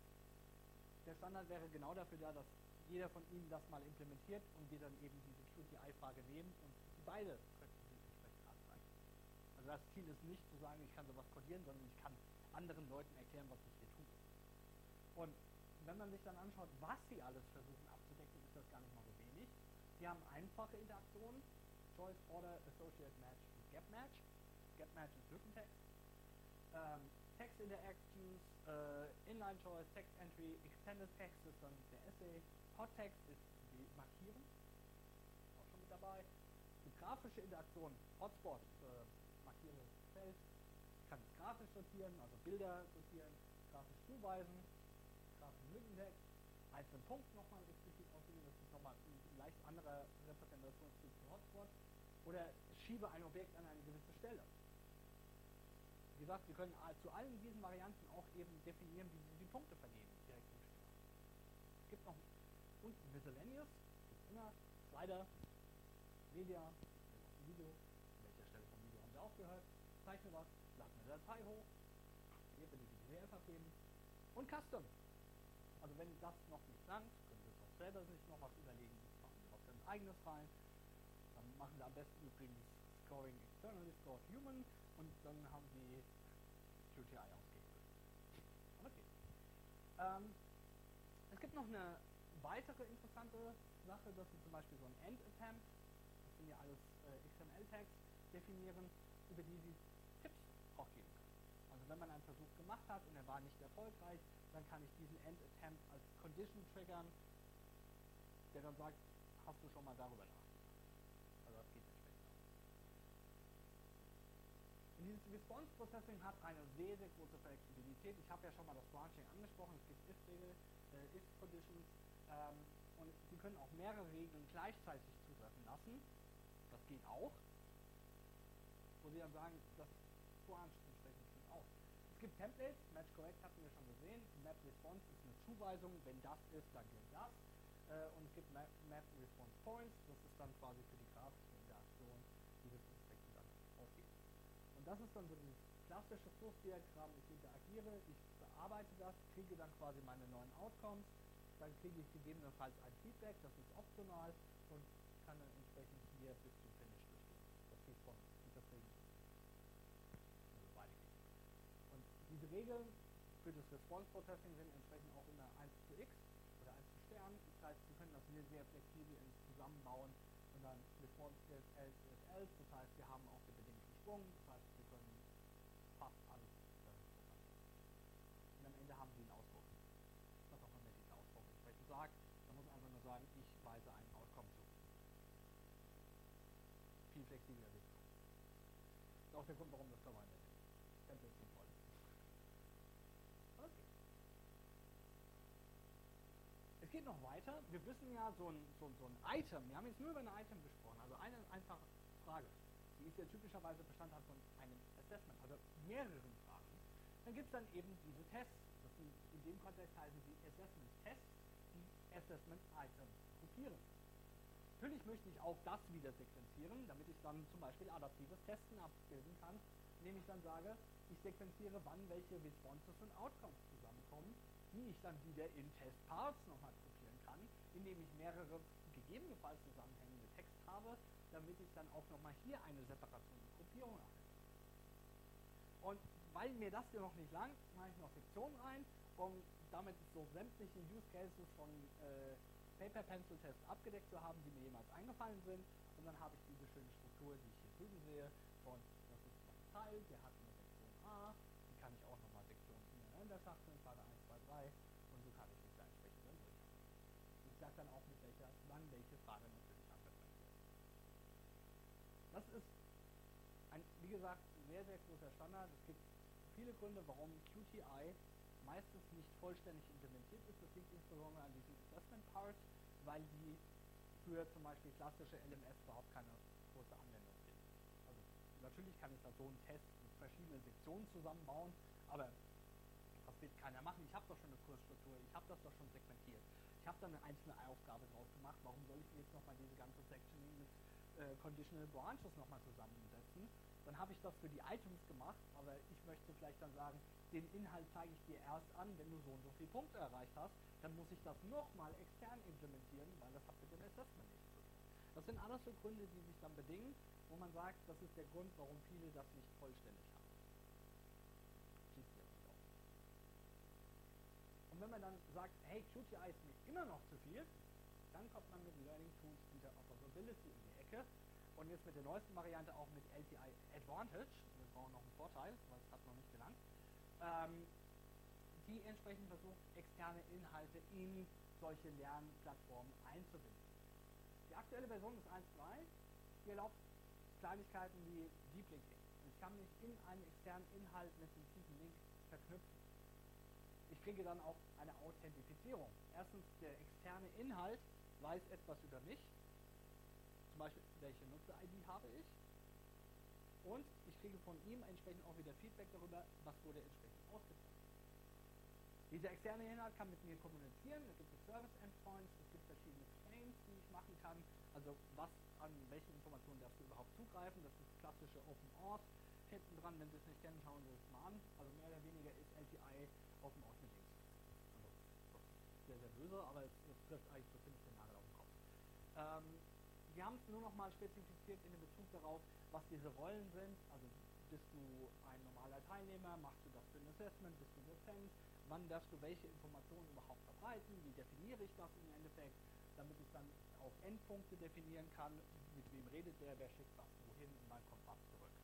S1: Der Standard wäre genau dafür da, dass jeder von Ihnen das mal implementiert und wir dann eben diese Q T I-Frage nehmen und die beide könnten Sie entsprechend anzeigen. Also das Ziel ist nicht zu sagen, ich kann sowas codieren, sondern ich kann anderen Leuten erklären, was ich hier tue. Und wenn man sich dann anschaut, was Sie alles versuchen abzudecken, ist das gar nicht mal so wenig. Sie haben einfache Interaktionen, Choice, Order, Associate Match und Gap Match. Gap Match ist Lückentext. Ähm, Text Interactions, äh, Inline Choice, Text Entry, Extended Text ist dann der Essay, Hot Text ist die Markieren, auch schon mit dabei. Die grafische Interaktion, Hotspot, äh, markiere Feld, ich kann es grafisch sortieren, also Bilder sortieren, grafisch zuweisen, grafischen Lückentext, einzelnen Punkt nochmal explizit auswählen, das ist nochmal ein leicht anderer Repräsentationstyp für Hotspot, oder schiebe ein Objekt an eine gewisse Stelle. Wie gesagt, Sie können zu allen diesen Varianten auch eben definieren, wie Sie die Punkte vergeben, direkt im Schema. Es gibt noch unten Miscellaneous, gibt es immer, Slider, Media, Video, an welcher Stelle vom Video haben Sie aufgehört, zeichne was, lade eine Datei hoch, hier bitte die P D F abgeben und Custom. Also wenn das noch nicht langt, können Sie es auch selber sich noch was überlegen, machen Sie was ganz eigenes rein, dann machen Sie am besten übrigens Scoring Externally Scored Human und dann haben Sie Q T I ausgehebelt. Okay. Ähm, es gibt noch eine weitere interessante Sache, dass Sie zum Beispiel so ein End-Attempt, das sind ja alles äh, X M L-Tags, definieren, über die Sie Tipps auch geben können. Also wenn man einen Versuch gemacht hat und er war nicht erfolgreich, dann kann ich diesen End-Attempt als Condition triggern, der dann sagt, hast du schon mal darüber nachgedacht. Also das geht entsprechend auch. Und dieses Response Processing hat eine sehr, sehr große Flexibilität. Ich habe ja schon mal das Branching angesprochen. Es gibt If-Regel, äh, If-Conditions ähm, und Sie können auch mehrere Regeln gleichzeitig zutreffen lassen. Das geht auch. Wo Sie dann sagen, das Branch entsprechend schon aus. Es gibt Templates, Match Correct hatten wir schon gesehen. Map Response ist eine Zuweisung, wenn das ist, dann gilt das. Äh, und es gibt Map, Map Response Points, das ist dann quasi für die grafische Interaktion, die das entsprechend dann ausgeht. Und das ist dann so dieses klassische Flussdiagramm, ich interagiere, ich bearbeite das, kriege dann quasi meine neuen Outcomes, dann kriege ich gegebenenfalls ein Feedback, das ist optional und kann dann entsprechend hier bis zum Finish durchgehen. Das Response, das Regeln. Also beide gehen. Und diese Regeln für das Response Processing sind entsprechend auch immer eins zu x oder eins zu Stern. Das heißt, Sie können das sehr, sehr flexibel zusammenbauen und dann Response if else if else. Das heißt, wir haben auch den bedingten Sprung. Das heißt, wir können fast alles damit programmieren. Und am Ende haben Sie einen Ausdruck. Was auch immer dieser Ausdruck entsprechend sagt. Man muss einfach nur sagen, ich weise einen Outcome zu. Viel flexibler wird es. Das ist auch der Grund, warum das verwendet wird. Templates sind toll. Okay. Es geht noch weiter. Wir wissen ja, so ein, so, so ein Item, wir haben jetzt nur über ein Item gesprochen, also eine einfache Frage, die ist ja typischerweise Bestandteil von einem Assessment, also mehreren Fragen. Dann gibt es dann eben diese Tests. Das sind, in dem Kontext heißen sie Assessment-Tests, die Assessment-Items gruppieren. Natürlich möchte ich auch das wieder sequenzieren, damit ich dann zum Beispiel adaptives Testen abbilden kann, indem ich dann sage, ich sequenziere, wann welche Responses und Outcomes zusammenkommen, die ich dann wieder in Test-Parts nochmal gruppieren kann, indem ich mehrere gegebenenfalls zusammenhängende Text habe, damit ich dann auch nochmal hier eine Separation und Gruppierung erhalte. Und weil mir das hier noch nicht langt, mache ich noch Sektionen rein, um damit so sämtliche Use Cases von äh, Paper Pencil Test abgedeckt zu haben, die mir jemals eingefallen sind. Und dann habe ich diese schöne Struktur, die ich hier drüben sehe, von das ist mein Teil, der hat eine Sektion A, die kann ich auch nochmal Sektionen ineinander schachteln, Pfade eins, zwei, drei, und so kann ich mich da entsprechend dann durcharbeiten. Und ich sage dann auch, mit welcher, wann welche Frage natürlich angezeigt wird. Das ist ein, wie gesagt, sehr, sehr großer Standard. Es gibt viele Gründe, warum Q T I meistens nicht vollständig implementiert ist. Das liegt insbesondere an diesem Assessment Part, weil die für zum Beispiel klassische L M S überhaupt keine große Anwendung finden. Also natürlich kann ich da so einen Test mit verschiedenen Sektionen zusammenbauen, aber das wird keiner machen. Ich habe doch schon eine Kursstruktur, ich habe das doch schon segmentiert. Ich habe da eine einzelne Aufgabe draus gemacht. Warum soll ich jetzt nochmal diese ganze Sectioning mit äh, Conditional Branches nochmal zusammensetzen? Dann habe ich das für die Items gemacht, aber ich möchte vielleicht dann sagen, den Inhalt zeige ich dir erst an, wenn du so und so viele Punkte erreicht hast. Dann muss ich das nochmal extern implementieren, weil das hat mit dem Assessment nichts zu tun. Das sind alles so Gründe, die sich dann bedingen, wo man sagt, das ist der Grund, warum viele das nicht vollständig haben. Schließt jetzt nicht aus. Und wenn man dann sagt, hey, Q T I ist mir immer noch zu viel, dann kommt man mit Learning Tools Interoperability in die Ecke. Und jetzt mit der neuesten Variante auch mit L T I Advantage, wir brauchen noch einen Vorteil, weil es hat noch nicht gelangt, ähm, die entsprechend versucht, externe Inhalte in solche Lernplattformen einzubinden. Die aktuelle Version ist eins Punkt drei, die erlaubt Kleinigkeiten wie Deep Linking. Ich kann mich in einen externen Inhalt mit einem tiefen Link verknüpfen. Ich kriege dann auch eine Authentifizierung. Erstens, der externe Inhalt weiß etwas über mich, zum Beispiel, welche Nutzer-I D habe ich, und ich kriege von ihm entsprechend auch wieder Feedback darüber, was wurde entsprechend ausgezahlt. Dieser externe Inhalt kann mit mir kommunizieren, da gibt es Service-Endpoints, es gibt verschiedene Claims, die ich machen kann, also was, an welche Informationen darfst du überhaupt zugreifen, das ist klassische Open Auth, hinten dran, wenn Sie es nicht kennen, schauen Sie es mal an, also mehr oder weniger ist L T I Open Auth mit links. Also, das ist sehr, sehr böse, aber es, es trifft eigentlich so ziemlich den Nagel auf den Kopf. Ähm, Wir haben es nur noch mal spezifiziert in Bezug darauf, was diese Rollen sind. Also bist du ein normaler Teilnehmer, machst du das für ein Assessment, bist du Dozent, wann darfst du welche Informationen überhaupt verbreiten, wie definiere ich das im Endeffekt, damit ich dann auch Endpunkte definieren kann, mit wem redet der, wer schickt was wohin und dann kommt was zurück.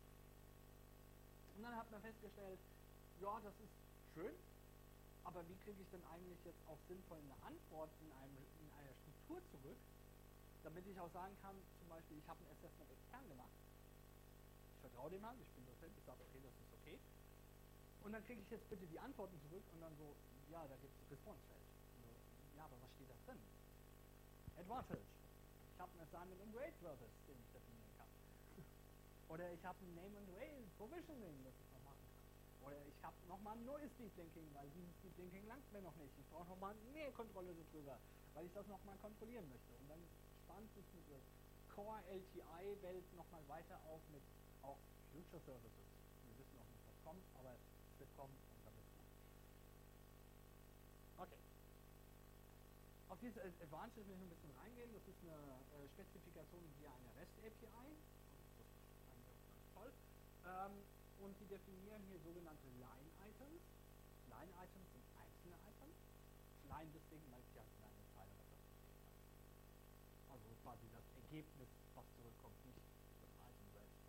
S1: Und dann hat man festgestellt, ja, das ist schön, aber wie kriege ich denn eigentlich jetzt auch sinnvoll eine Antwort in, einem, in einer Struktur zurück, damit ich auch sagen kann, zum Beispiel, ich habe ein Assessment extern gemacht, ich vertraue dem Mann, ich bin Dozent, ich sage, okay, das ist okay, und dann kriege ich jetzt bitte die Antworten zurück und dann so, ja, da gibt es ein Response-Feld. So, ja, aber was steht da drin? Advantage. Ich habe einen Assignment and Grade Service, den ich definieren kann. Oder ich habe ein Name and Rail Provisioning, das ich noch machen kann. Oder ich habe nochmal ein neues Deep Linking, weil dieses Deep Linking langt mir noch nicht. Ich brauche nochmal mehr Kontrolle darüber, weil ich das nochmal kontrollieren möchte. Und dann spannt sich diese Core L T I-Welt nochmal weiter auf mit auch Future Services. Wir wissen noch nicht, was kommt, aber es wird kommen und dann wird gut. Okay. Auf diese Advantage will ich ein bisschen reingehen. Das ist eine äh, Spezifikation via eine REST-A P I. Das ist eigentlich auch ganz toll. Ähm, und die definieren hier sogenannte Line-Items. Line-Items sind einzelne Items. Line deswegen, weil ich ja eine Zeile repräsentieren kann. Also quasi das Ergebnis, was zurückkommt, nicht das Item selbst.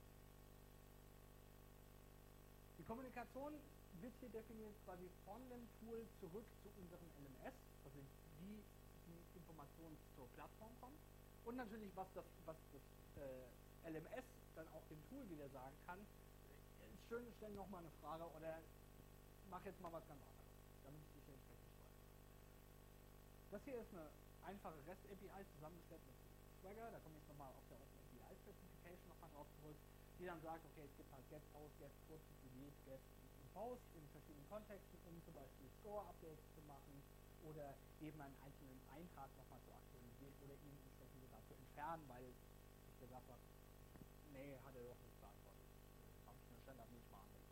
S1: Die Kommunikation wird hier definiert quasi von dem Tool zurück zu unserem L M S, also wie die Informationen zur Plattform kommen und natürlich, was das, was das äh, L M S dann auch dem Tool wieder sagen kann. Ist schön, stell nochmal eine Frage oder mach jetzt mal was ganz anderes, damit ich dich hier entsprechend steuere. Das hier ist eine einfache REST-A P I zusammengestellt mit Swagger, da komme ich nochmal auf der Open A P I Specification nochmal drauf zurück, die dann sagt, okay, es gibt halt Get Post, Get Put, Delete, Get Post in verschiedenen Kontexten, um zum Beispiel Score-Updates zu machen oder eben einen einzelnen Eintrag nochmal zu aktualisieren oder ihn entsprechend sogar zu entfernen, weil ich gesagt habe, nee, hat er doch nicht beantwortet. Das habe ich eine Standard nicht mal angelegt.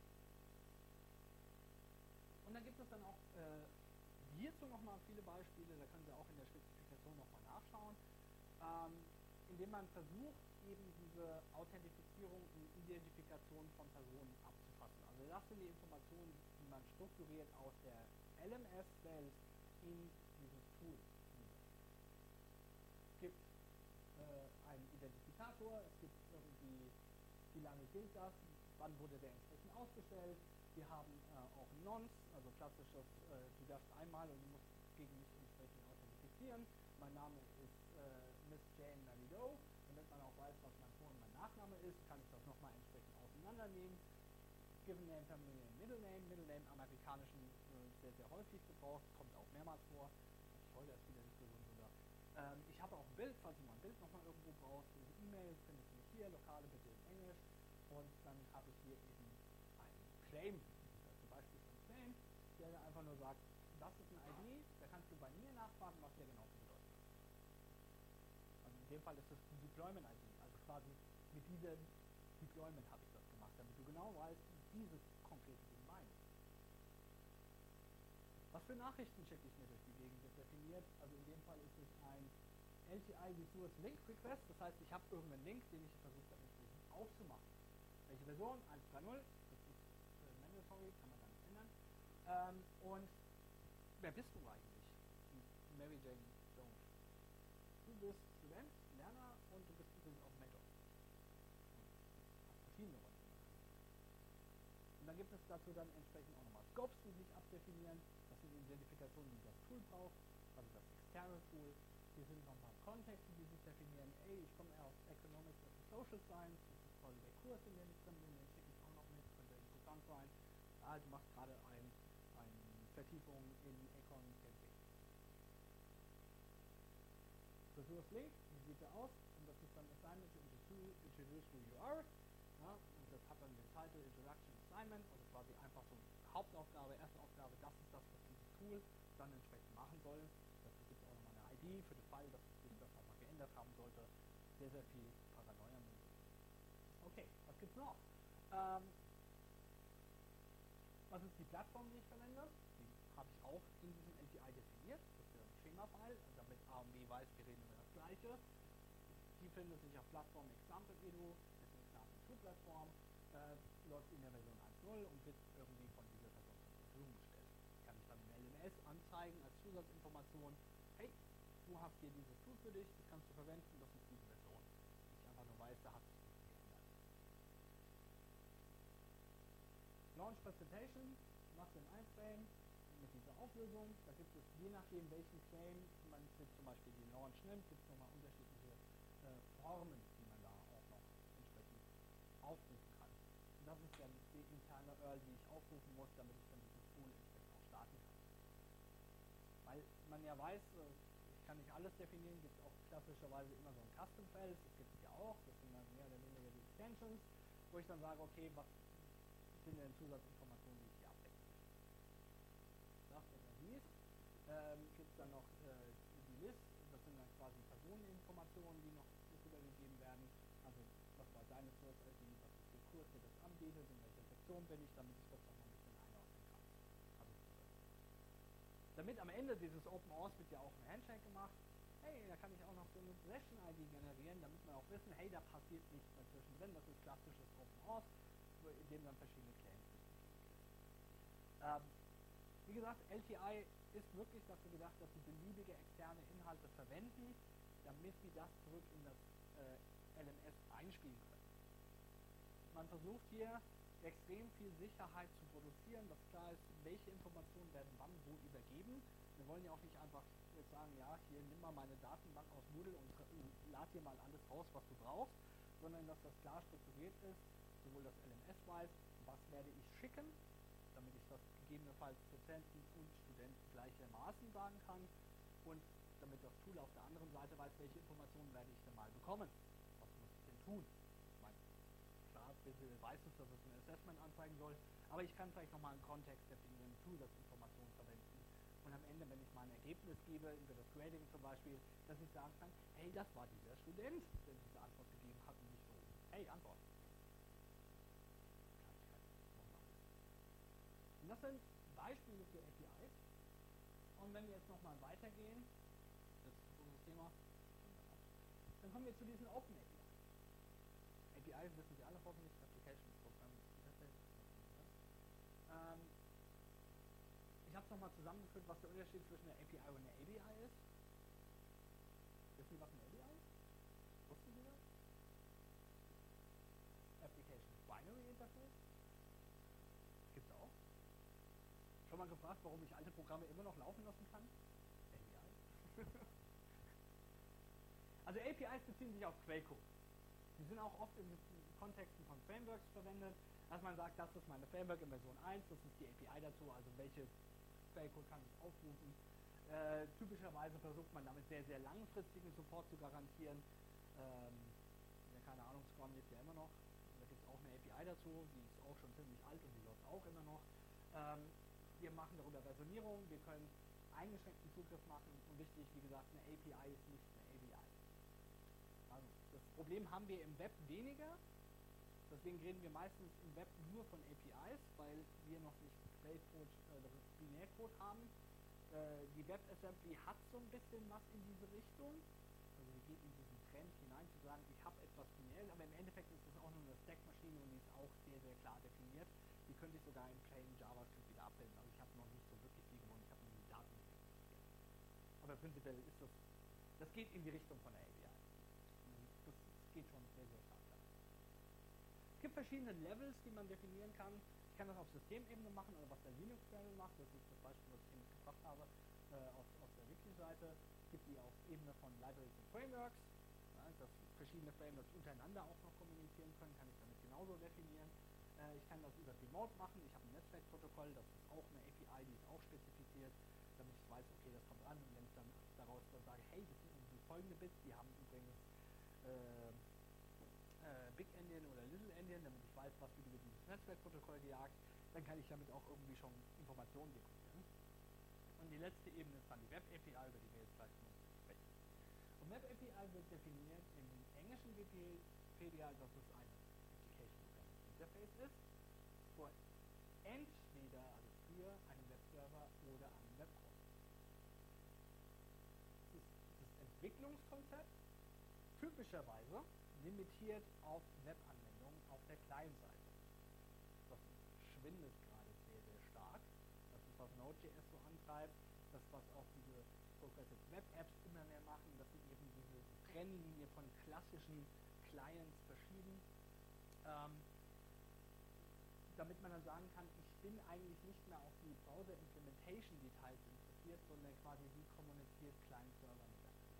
S1: Und dann gibt es dann auch äh, hierzu nochmal viele Beispiele, da können Sie auch in der Spezifikation nochmal nachschauen, ähm, indem man versucht, eben diese Authentifizierung und Identifikation von Personen abzufassen. Also das sind die Informationen, die man strukturiert aus der L M S-Welt in dieses Tool umsetzt. Es gibt äh, einen Identifikator, es gibt irgendwie, wie lange gilt das, wann wurde der entsprechend ausgestellt. Wir haben äh, auch Nonce, also klassisches, äh, du darfst einmal und du musst gegen mich entsprechend authentifizieren. Mein Name ist äh, Miss Jane Nalido. Damit man auch weiß, was mein Vor- und mein Nachname ist, kann ich das nochmal entsprechend auseinandernehmen. Given Name, Family Name, Middle Name. Middle Name im Amerikanischen äh, sehr, sehr häufig gebraucht, kommt auch mehrmals vor. Ich heute erst wieder Diskussion sogar. Ähm, ich habe auch ein Bild, falls du mal ein Bild nochmal irgendwo brauchst. Diese E-Mail findest du nicht hier, lokale bitte in Englisch. Und dann habe ich hier eben einen Claim. Das ist zum Beispiel so ein Claim, der einfach nur sagt, das ist ein I D, da kannst du bei mir nachfragen, was der genau zu bedeuten hat. Also in dem Fall ist es die Deployment-I D, also quasi mit diesem Deployment habe ich das gemacht, damit du genau weißt, wie dieses konkrete Ding meint. Was für Nachrichten schicke ich mir durch die Gegend, wird definiert. Also in dem Fall ist es ein L T I Resource Link Request, das heißt, ich habe irgendeinen Link, den ich versuche dann entsprechend aufzumachen. Welche Version? eins Punkt drei null, das ist äh, mandatory, kann man dann nicht ändern. Ähm, und wer bist du eigentlich? Mary Jane Jones. Du bist Student, Lerner und du bist übrigens auch Mentor. Und hast verschiedene Rollen. Und dann gibt es dazu dann entsprechend auch nochmal Scopes, die sich abdefinieren. Das sind Identifikationen, die das Tool braucht, also das externe Tool. Hier sind nochmal Kontexte, die sich definieren. Ey, ich komme eher aus Economics und Social Science. Das ist quasi der Kurs, in dem ich drin bin. Den schicke ich auch noch mit, könnte interessant sein. Ah, du machst gerade ein, eine Vertiefung in Econ Camping. Resource Link, wie sieht der aus? Und das ist dann Assignment to introduce who you are. Ja, und das hat dann den Titel Introduction Assignment, also quasi einfach so Hauptaufgabe, erste Aufgabe, das ist das, was dieses Tool dann entsprechend machen soll. Dazu gibt es auch nochmal eine I D für den Fall, dass sich das nochmal geändert haben sollte. Sehr, sehr viel Paranoia möglich. Okay, was gibt's noch? Ähm, was ist die Plattform, die ich verwende? Die habe ich auch in diesem L T I definiert. Das ist ja ein Schema-File, damit A und B weiß, wir reden über das Gleiche. Die findet sich auf Plattform Example Edu, ist eine Example zwei Plattform, äh, läuft in der Version eins Punkt null und wird irgendwie von dieser Person zur Verfügung gestellt. Kann ich dann im L M S anzeigen als Zusatzinformation, hey, du hast hier dieses Tool für dich, das kannst du verwenden, das ist diese Version. Ich einfach nur weiß, da hat sich nichts geändert. Launch Presentation, machst du in einem Frame mit dieser Auflösung. Da gibt es je nachdem, welchen Claim man jetzt zum Beispiel die Launch nimmt, gibt es nochmal unterschiedliche äh, Formen, die man da auch noch entsprechend aufrufen kann. Und das ist dann die interne U R L, die ich aufrufen muss, damit ich dann dieses Tool entsprechend auch starten kann. Weil man ja weiß, ich kann nicht alles definieren, gibt es auch klassischerweise immer so ein Custom-Feld, das gibt es ja auch, das sind dann mehr oder weniger die Extensions, wo ich dann sage, okay, was sind denn Zusatzinformationen, die ich hier abdecken will. Last but not least ähm, gibt es dann noch äh, die List, das sind dann quasi Personeninformationen, die noch rübergegeben werden. Also was war deine Source I D, was ist der Kurs, der das anbietet, in welcher Sektion bin ich, damit ich das noch ein bisschen einordnen kann. Also damit am Ende dieses Open Auth wird ja auch ein Handshake gemacht. Hey, da kann ich auch noch so eine Session I D generieren, damit wir auch wissen, hey, da passiert nichts mehr zwischendrin. Das ist klassisches Open Auth, in dem dann verschiedene Claims durchgegeben werden. Ähm, wie gesagt, L T I ist wirklich dafür gedacht, dass sie beliebige externe Inhalte verwenden, damit sie das zurück in das äh, L M S einspielen können. Man versucht hier extrem viel Sicherheit zu produzieren, dass klar ist, welche Informationen werden wann wo übergeben. Wir wollen ja auch nicht einfach jetzt sagen, ja, hier nimm mal meine Datenbank aus Moodle und lad dir mal alles raus, was du brauchst, sondern dass das klar strukturiert ist, sowohl das L M S weiß, was werde ich schicken, damit ich das gegebenenfalls Dozenten und Studenten gleichermaßen sagen kann und damit das Tool auf der anderen Seite weiß, welche Informationen werde ich denn mal bekommen. Was muss ich denn tun? Ich meine, klar, bitte weiß es, dass es ein Assessment anzeigen soll, aber ich kann vielleicht nochmal einen Kontext definieren, Zusatzinformationen verwenden und am Ende, wenn ich mal ein Ergebnis gebe, über das Grading zum Beispiel, dass ich sagen kann, hey, das war dieser Student, der diese Antwort gegeben hat und nicht so, hey, Antwort. Und das sind Beispiele für A P Is. Und wenn wir jetzt nochmal weitergehen, das ist unser Thema, dann kommen wir zu diesen Open A P Is. A P Is wissen Sie alle hoffentlich, Application Program Interface. Ähm, ich habe es nochmal zusammengeführt, was der Unterschied zwischen einer A P I und einer A B I ist. Wissen Sie, was eine A B I ist? Wussten Sie das? Application Binary Interface. Gibt es auch. Schon mal gefragt, warum ich alte Programme immer noch laufen lassen kann? A P I. Also A P Is beziehen sich auf Quellcode. Die sind auch oft in Kontexten von Frameworks verwendet, dass man sagt, das ist meine Framework in Version eins, das ist die A P I dazu, also welche Quellcode kann ich aufrufen. Äh, typischerweise versucht man damit sehr, sehr langfristigen Support zu garantieren. Ähm, ja, keine Ahnung, Scrum lebt ja immer noch. Da gibt es auch eine A P I dazu, die ist auch schon ziemlich alt und die läuft auch immer noch. Ähm, wir machen darüber Versionierung, wir können eingeschränkten Zugriff machen und wichtig, wie gesagt, eine A P I ist nicht eine A P I. Also das Problem haben wir im Web weniger, deswegen reden wir meistens im Web nur von A P Is, weil wir noch nicht Quellcode, äh, Binärcode haben. Äh, die WebAssembly hat so ein bisschen was in diese Richtung, also sie geht in diesen Trend hinein zu sagen, ich habe etwas Binäres, aber im Endeffekt ist es auch nur eine Stack-Maschine und die ist auch sehr, sehr klar definiert. Die könnte ich sogar in plain JavaScript wieder abbilden, also ich habe noch nicht so wirklich viel gewonnen, ich habe nur die Daten interpretiert. Aber prinzipiell ist das, das geht in die Richtung von der A P I. Das, das geht schon sehr, sehr stark da. Es gibt verschiedene Levels, die man definieren kann. Ich kann das auf Systemebene machen, oder was der Linux-Kernel macht, das ist das Beispiel, was ich eben mitgebracht habe, äh, auf, auf der Wiki-Seite. Es gibt die auf Ebene von Libraries und Frameworks, ja, dass verschiedene Frameworks untereinander auch noch kommunizieren können, kann ich damit genauso definieren. Äh, ich kann das über Remote machen, ich habe ein Netzwerkprotokoll, das ist auch eine A P I, die ist auch spezifiziert, damit ich weiß, okay, das kommt an, und wenn ich dann daraus dann sage, hey, das sind irgendwie folgende Bits, die haben übrigens äh, äh, Big Endian oder Little Endian, damit ich weiß, was wird über dieses Netzwerkprotokoll gejagt, dann kann ich damit auch irgendwie schon Informationen dekodieren. Und die letzte Ebene ist dann die Web-A P I, über die wir jetzt gleich noch sprechen. Und Web-A P I wird definiert im englischen Wikipedia, dass es eine Application Programming Interface ist, für entweder, also für einen Webserver oder einen Webbrowser. Das ist das Entwicklungskonzept, typischerweise limitiert auf Webanwendungen auf der Client-Seite. Das schwindet gerade sehr, sehr stark. Das ist, was Node.js so antreibt, das, was auch diese Progressive Web Apps immer mehr machen, dass sie eben diese Trennlinie von klassischen Clients verschieben, ähm, damit man dann sagen kann, ich bin eigentlich nicht mehr auf die Browser-Implementation-Details interessiert, sondern quasi wie kommuniziert Client-Server miteinander.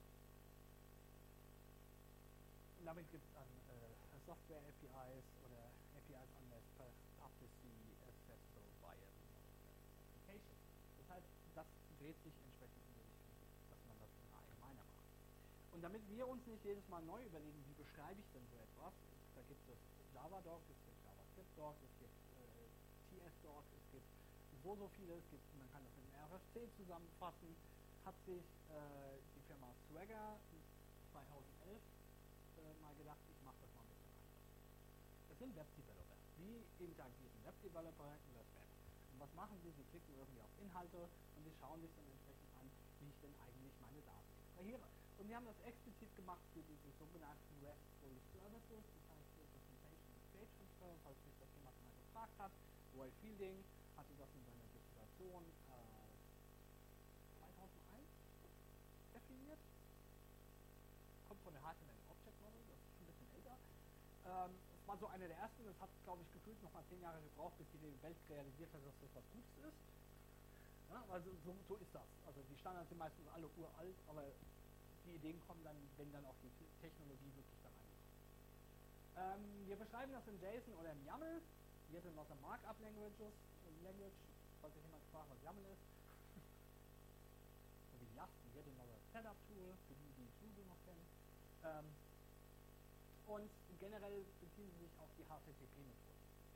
S1: Und damit gibt es dann äh, Software-A P Is oder A P Is unless publicly accessible via application. Das heißt, das dreht sich entsprechend in die Richtung, dass man das immer allgemeiner macht. Und damit wir uns nicht jedes Mal neu überlegen, wie beschreibe ich denn so etwas, da gibt es Javadoc, es gibt JavaScript-Doc, es gibt äh, T S-Doc, es gibt so, so viele, es gibt, man kann das mit einem R F C zusammenfassen, hat sich äh, die Firma Swagger zweitausendelf mal gedacht, ich mache das mal ein bisschen anders. Das sind Web-Developer. Wie interagieren Web-Developer über das Web? Und was machen sie? Sie klicken irgendwie auf Inhalte und sie schauen sich dann entsprechend an, wie ich denn eigentlich meine Daten extrahiere. Und die haben das explizit gemacht für diese sogenannten RESTful Services, das heißt Representation and State Transfer, falls sich das jemand mal gefragt hat. Roy Fielding hatte das in seiner Dissertation äh, zweitausendeins definiert. Kommt von der H T M L Object Model, das ist schon ein bisschen älter. Ähm, es war so eine der ersten, das hat, glaube ich, gefühlt noch mal zehn Jahre gebraucht, bis die Welt realisiert hat, dass das was Gutes ist. Ja, also so, so ist das. Also die Standards sind meistens alle uralt, aber die Ideen kommen dann, wenn dann auch die Technologie wirklich dann angekommen ist. Ähm, wir beschreiben das in JSON oder in YAML. Yet another Markup Languages, Language, falls sich jemand fragt, was YAML ist. So wie Last, Yet another Setup Tool, für die, die Tool noch kennen. Ähm, und generell beziehen sie sich auf die H T T P-Methode.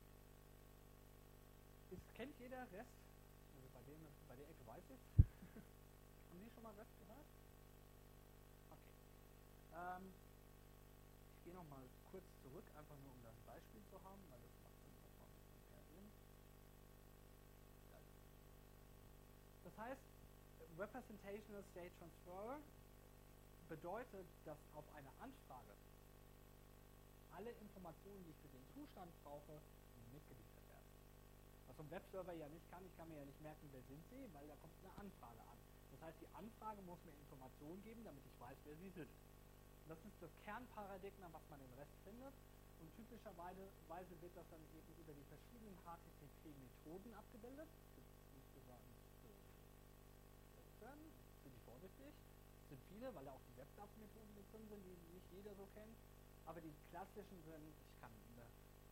S1: Kennt jeder REST? Also bei, dem, bei der Ecke weiß ich. Haben Sie schon mal REST gehört? Okay. Ähm, ich gehe noch mal kurz zurück, einfach nur um das Beispiel zu haben, weil das macht dann noch mal ein bisschen mehr Sinn. Das heißt, Representational State Transfer bedeutet, dass auf eine Anfrage alle Informationen, die ich für den Zustand brauche, mitgeliefert werden. Was so ein Webserver ja nicht kann, ich kann mir ja nicht merken, wer sind sie, weil da kommt eine Anfrage an. Das heißt, die Anfrage muss mir Informationen geben, damit ich weiß, wer sie sind. Und das ist das Kernparadigma, was man im REST findet. Und typischerweise wird das dann eben über die verschiedenen H T T P-Methoden abgebildet. Es gibt insgesamt vierzehn, bin ich vorsichtig. Es sind viele, weil da auch die Web-Methoden mit drin sind, die nicht jeder so kennt. Aber die klassischen sind, ich kann eine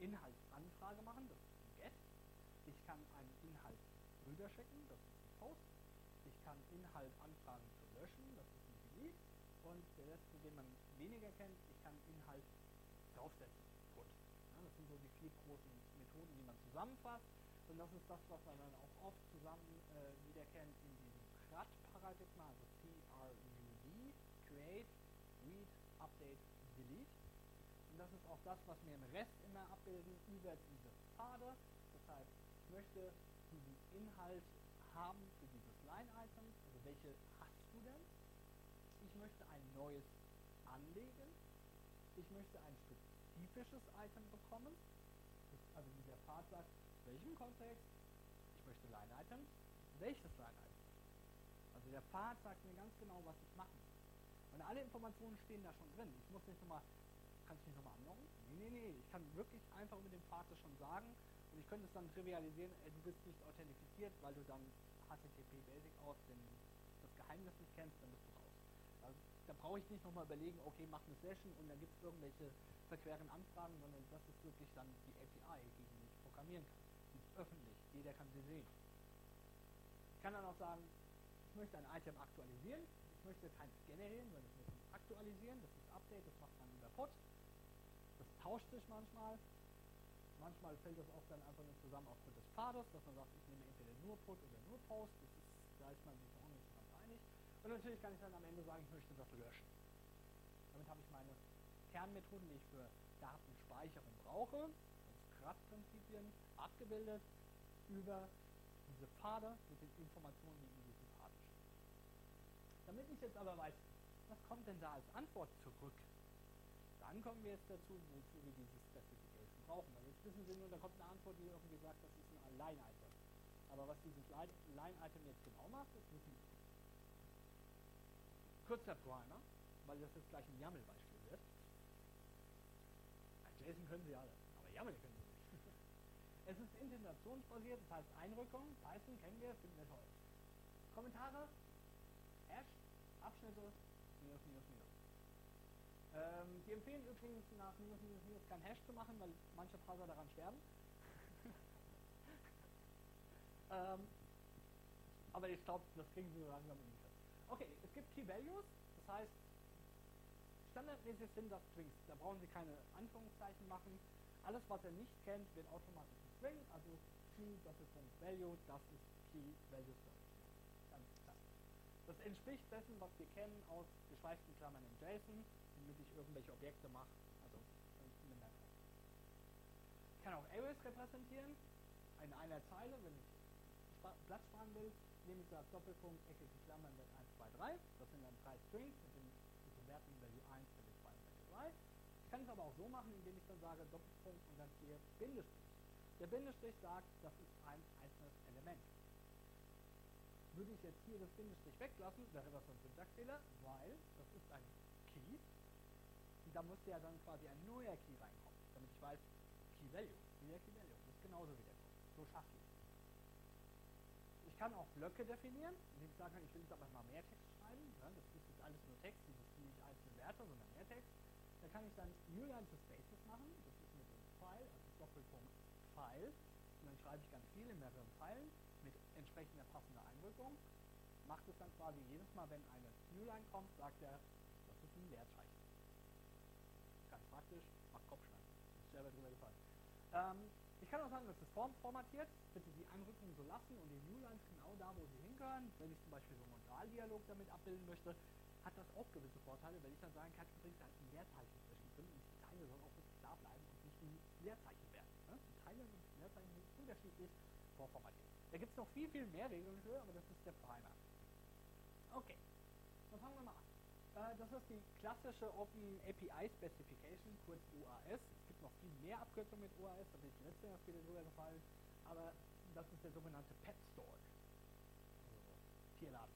S1: Inhaltsanfrage machen, das ist ein Get. Ich kann einen Inhalt rüberschicken, das ist ein Post. Ich kann Inhalt anfragen zu löschen, das ist ein Delete. Und der letzte, den man weniger kennt, ich kann Inhalt draufsetzen, Put. Ja, das sind so die vier großen Methoden, die man zusammenfasst. Und das ist das, was man dann auch oft zusammen äh, wiederkennt in diesem C R U D-Paradigma, also C R U D, Create, Read, Update, Delete. Und das ist auch das, was wir im Rest immer abbilden über diese Pfade. Das heißt, ich möchte diesen Inhalt haben für dieses Line-Item, also welche hast du denn? Ich möchte ein neues anlegen. Ich möchte ein spezifisches Item bekommen. Das, also dieser Pfad sagt, welchem Kontext? Ich möchte Line-Items. Welches Line-Item? Also der Pfad sagt mir ganz genau, was ich machen muss. Und alle Informationen stehen da schon drin. Ich muss nicht nochmal, kannst du mich nochmal anloggen? Nee, nee, nee. Ich kann wirklich einfach mit dem Pfad das schon sagen. Und ich könnte es dann trivialisieren, ey, du bist nicht authentifiziert, weil du dann H T T P Basic aus dem, das Geheimnis nicht kennst, dann bist du raus. Also, da brauche ich nicht nochmal überlegen, okay, mach eine Session und dann gibt es irgendwelche verqueren Anfragen, sondern das ist wirklich dann die A P I, gegen die ich programmieren kann. Die ist öffentlich, jeder kann sie sehen. Ich kann dann auch sagen, ich möchte ein Item aktualisieren, ich möchte keins generieren, sondern ich möchte es aktualisieren, das ist Update, das macht man über Put. Das tauscht sich manchmal. Manchmal fällt das auch dann einfach nur zusammen aufgrund des Pfades, dass man sagt, ich nehme entweder nur Put oder nur Post, das ist, da ist man sich auch nicht so ganz einig. Und natürlich kann ich dann am Ende sagen, ich möchte das löschen. Damit habe ich meine Kernmethoden, die ich für Datenspeicherung brauche, also C R U D-Prinzipien, abgebildet über diese Pfade mit den Informationen, die in diesen Pfaden stehen. Damit ich jetzt aber weiß, was kommt denn da als Antwort zurück, dann kommen wir jetzt dazu, wozu wir diese Specification brauchen. Weil jetzt wissen Sie nur, da kommt eine Antwort, die irgendwie sagt, das ist ein Line-Item. Aber was dieses Line-Item jetzt genau macht, das wissen wir. Kurzer Primer, weil das jetzt gleich ein YAML-Beispiel wird. Ein JSON können Sie alle, aber YAML können Sie nicht. Es ist intentationsbasiert, das heißt Einrückung, Python kennen wir, finden wir toll. Kommentare, Hash, Abschnitte, minus, minus, minus. Ähm, die empfehlen übrigens nach minus, minus, minus kein Hash zu machen, weil manche Parser daran sterben. ähm, aber ich glaube, das kriegen Sie so langsam in den Griff. Okay, es gibt Key Values, das heißt, standardmäßig sind das Strings. Da brauchen Sie keine Anführungszeichen machen. Alles, was er nicht kennt, wird automatisch ein String, also Key, Doppelpunkt, Value, das ist Key Value Storage. Ganz klar. Das entspricht dessen, was wir kennen aus geschweiften Klammern in JSON, damit ich irgendwelche Objekte mache, also eine Map. Ich kann auch Arrays repräsentieren, in einer Zeile, wenn ich Platz sparen will, nehme ich da Doppelpunkt, eckige Klammern mit eins, zwei, drei, das sind dann drei Strings mit den, mit den Werten Value eins, Value zwei und Value drei. Ich kann es aber auch so machen, indem ich dann sage Doppelpunkt und dann hier Bindestrich. Der Bindestrich sagt, das ist ein einzelnes Element. Würde ich jetzt hier das Bindestrich weglassen, wäre das ein Syntaxfehler, weil das ist ein Key. Und da müsste ja dann quasi ein neuer Key reinkommen, damit ich weiß, Key Value, wieder Key Value, das ist genauso wie der Code. So schaffe ich es. Ich kann auch Blöcke definieren, indem ich sagen kann, ich will jetzt aber mal mehr Text schreiben. Ja, das ist jetzt alles nur Text, das ist nicht einzelne Werte, sondern mehr Text. Da kann ich dann Newline to Spaces machen, das ist mit dem File, also Doppelpunkt File. Und dann schreibe ich ganz viel in mehreren Pfeilen mit entsprechender passender Einrückung. Macht es dann quasi jedes Mal, wenn eine Newline kommt, sagt er, das ist ein Leerzeichen. Ganz praktisch, macht Kopfschmerzen. Ist selber drüber gefallen. Ähm, ich kann auch sagen, das ist formatiert. Bitte die Einrückungen so lassen und die Newlines genau da, wo sie hingehören. Wenn ich zum Beispiel so einen Modaldialog damit abbilden möchte, hat das auch gewisse Vorteile, weil ich dann sagen kann, übrigens da ist ein Leerzeichen zwischendrin und die Teile sollen auch wirklich da bleiben und nicht ein Leerzeichen werden. Ne? Die Teile und Leerzeichen sind unterschiedlich vorformatiert. Da gibt es noch viel, viel mehr Regeln für, aber das ist der Primer. Okay, dann fangen wir mal an. Äh, das ist die klassische Open A P I Specification, kurz O A S. Es gibt noch viel mehr Abkürzungen mit O A S, da bin ich letztes Jahr wieder drüber gefallen, aber das ist der sogenannte Pet Store. Also so, Tierladen.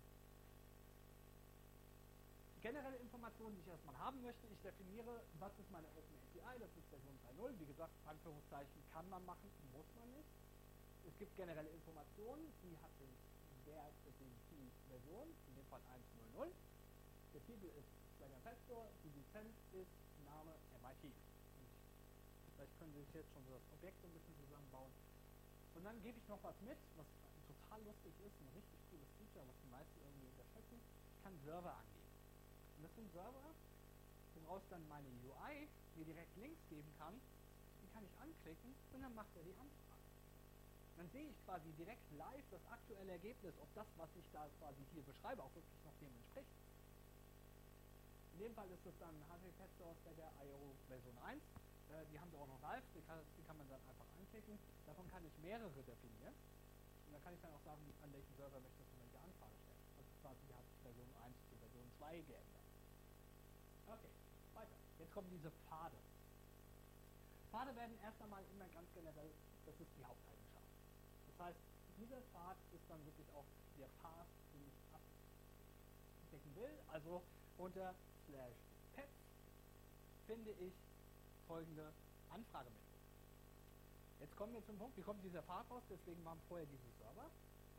S1: Generelle Informationen, die ich erstmal haben möchte, ich definiere, was ist meine Open A P I, das ist Version drei Punkt null. Wie gesagt, Anführungszeichen kann man machen, muss man nicht. Es gibt generelle Informationen, die hat den Wert, den Key-Version, in dem Fall eins Punkt null null. Der Titel ist Swagger Pet Store, die Lizenz ist Name M I T. Und Vielleicht können Sie sich jetzt schon so das Objekt so ein bisschen zusammenbauen. Und dann gebe ich noch was mit, was total lustig ist, ein richtig cooles Feature, was die meisten irgendwie unterschätzen. Ich kann Server angeben. Und das sind Server, woraus dann meine U I mir direkt Links geben kann. Die kann ich anklicken und dann macht er die Anfrage. Dann sehe ich quasi direkt live das aktuelle Ergebnis, ob das, was ich da quasi hier beschreibe, auch wirklich noch dem entspricht. In dem Fall ist es dann H T T P Pet Store Stacker I O Version eins. Äh, die haben sie auch noch live, die kann, die kann man dann einfach anklicken. Davon kann ich mehrere definieren. Und dann kann ich dann auch sagen, an welchen Server möchte ich welche Anfrage stellen. Also quasi hat Version eins zu Version zwei geändert. Okay, weiter. Jetzt kommen diese Pfade. Pfade werden erst einmal immer ganz generell, das ist die Haupteigenschaft. Das heißt, dieser Pfad ist dann wirklich auch der Pfad, den ich abdecken will. Also unter slash pets finde ich folgende Anfrage mit. Jetzt kommen wir zum Punkt, wie kommt dieser Pfad raus? Deswegen waren vorher diese Server.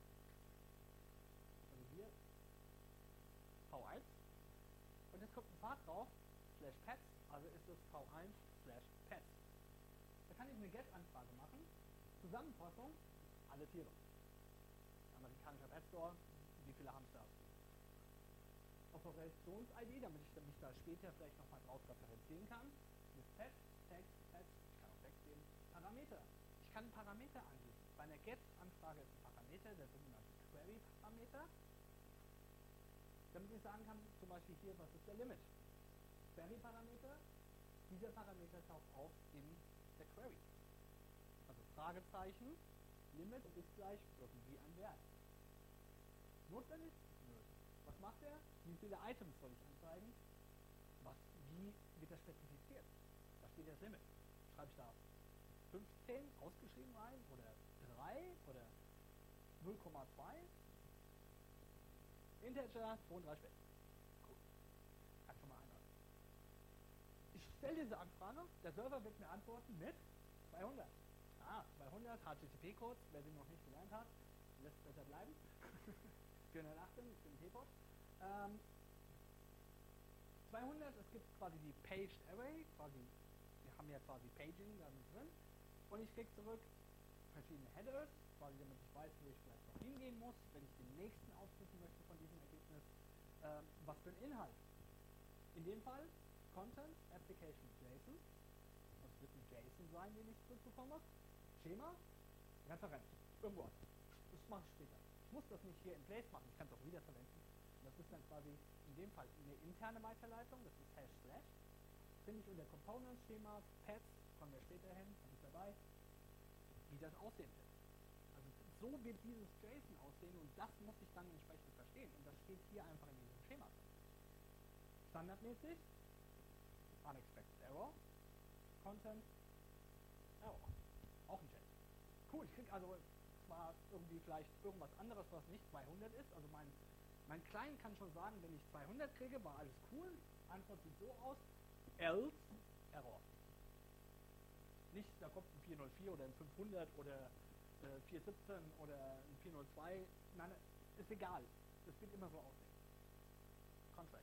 S1: Also hier V eins. Und jetzt kommt ein Pfad drauf, slash pets, also ist es V eins slash pets. Da kann ich eine Get-Anfrage machen. Zusammenfassung, alle Tiere. Amerikanischer Pet Store, wie viele Hamster? Operations-I D, damit ich mich da später vielleicht nochmal drauf referenzieren kann. Mit Pet, Text, Pets, ich kann auch Text geben. Parameter. Ich kann einen Parameter angeben. Bei einer Get-Anfrage ist ein Parameter, der sogenannte Query-Parameter. Damit ich sagen kann, zum Beispiel hier, was ist der Limit? Query-Parameter, dieser Parameter taucht auf in der Query. Also Fragezeichen, Limit ist gleich irgendwie ein Wert. Notwendig? Nö. Was macht er? Wie viele Items soll ich anzeigen? Was, wie wird das spezifiziert? Da steht das Limit. Schreibe ich da fünfzehn ausgeschrieben rein oder drei oder null Komma zwei? Integer zweiunddreißig Bit. Cool. Kann schon mal einladen. Ich stelle diese Anfrage, der Server wird mir antworten mit zweihundert. Ah, zweihundert H T T P-Codes, wer den noch nicht gelernt hat, lässt besser bleiben. vierhundertachtzehn, ich bin T-Pod. Ähm, zweihundert, es gibt quasi die Paged Array, quasi, wir haben ja quasi Paging da mit drin. Und ich kriege zurück verschiedene Headers, quasi damit ich weiß, wo ich vielleicht noch hingehen muss, wenn ich den nächsten aufrufen möchte von diesem Ergebnis. Ähm, was für ein Inhalt? In dem Fall Content, Application, JSON. Das wird ein JSON sein, den ich zurückbekomme. Schema, Referenz, irgendwo. Das mache ich später. Ich muss das nicht hier in Place machen, ich kann es auch wieder verwenden. Das ist dann quasi in dem Fall eine interne Weiterleitung, das ist Hash Slash. Finde ich unter Components, Schemas, Paths, kommen wir später hin, habe ich dabei, wie das aussehen wird. Also so wird dieses JSON aussehen und das muss ich dann entsprechend verstehen. Und das steht hier einfach in diesem Schema drin. Standardmäßig, Unexpected Error, Content, Error. Auch ein JSON. Cool, ich kriege also zwar irgendwie vielleicht irgendwas anderes, was nicht zweihundert ist. Also mein, mein Client kann schon sagen, wenn ich zweihundert kriege, war alles cool. Antwort sieht so aus, else, Error. Nicht, da kommt ein vier null vier oder ein fünfhundert oder äh, vier siebzehn oder ein vier null zwei. Nein, ist egal. Das wird immer so aussehen. Contract.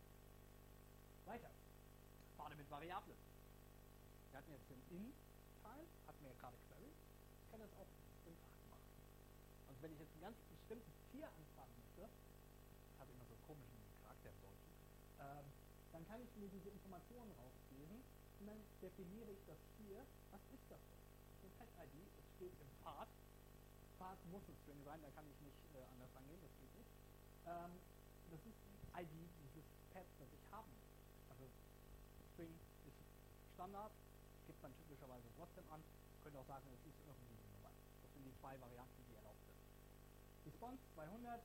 S1: Weiter. Pfade mit Variablen. Wir hatten jetzt den In-Teil, hatten wir ja gerade Query. Ich kann das auch im Pfad machen. Also wenn ich jetzt ein ganz bestimmtes Tier anfragen möchte, hat immer so einen komischen Charakter im Deutschen, ähm, dann kann ich mir diese Informationen rauslesen und dann definiere ich das hier. Was ist das denn? Das ist eine Pet-I D, es steht im Pfad. Pfad muss ein String sein, da kann ich nicht äh, anders rangehen, das geht nicht. Ähm, das ist die I D dieses Pets, das ich haben möchte. Also String ist Standard, gibt man typischerweise trotzdem an. Könnt auch sagen, es ist irgendwie eine Nummer. Das sind die zwei Varianten, die erlaubt sind. Response zweihundert,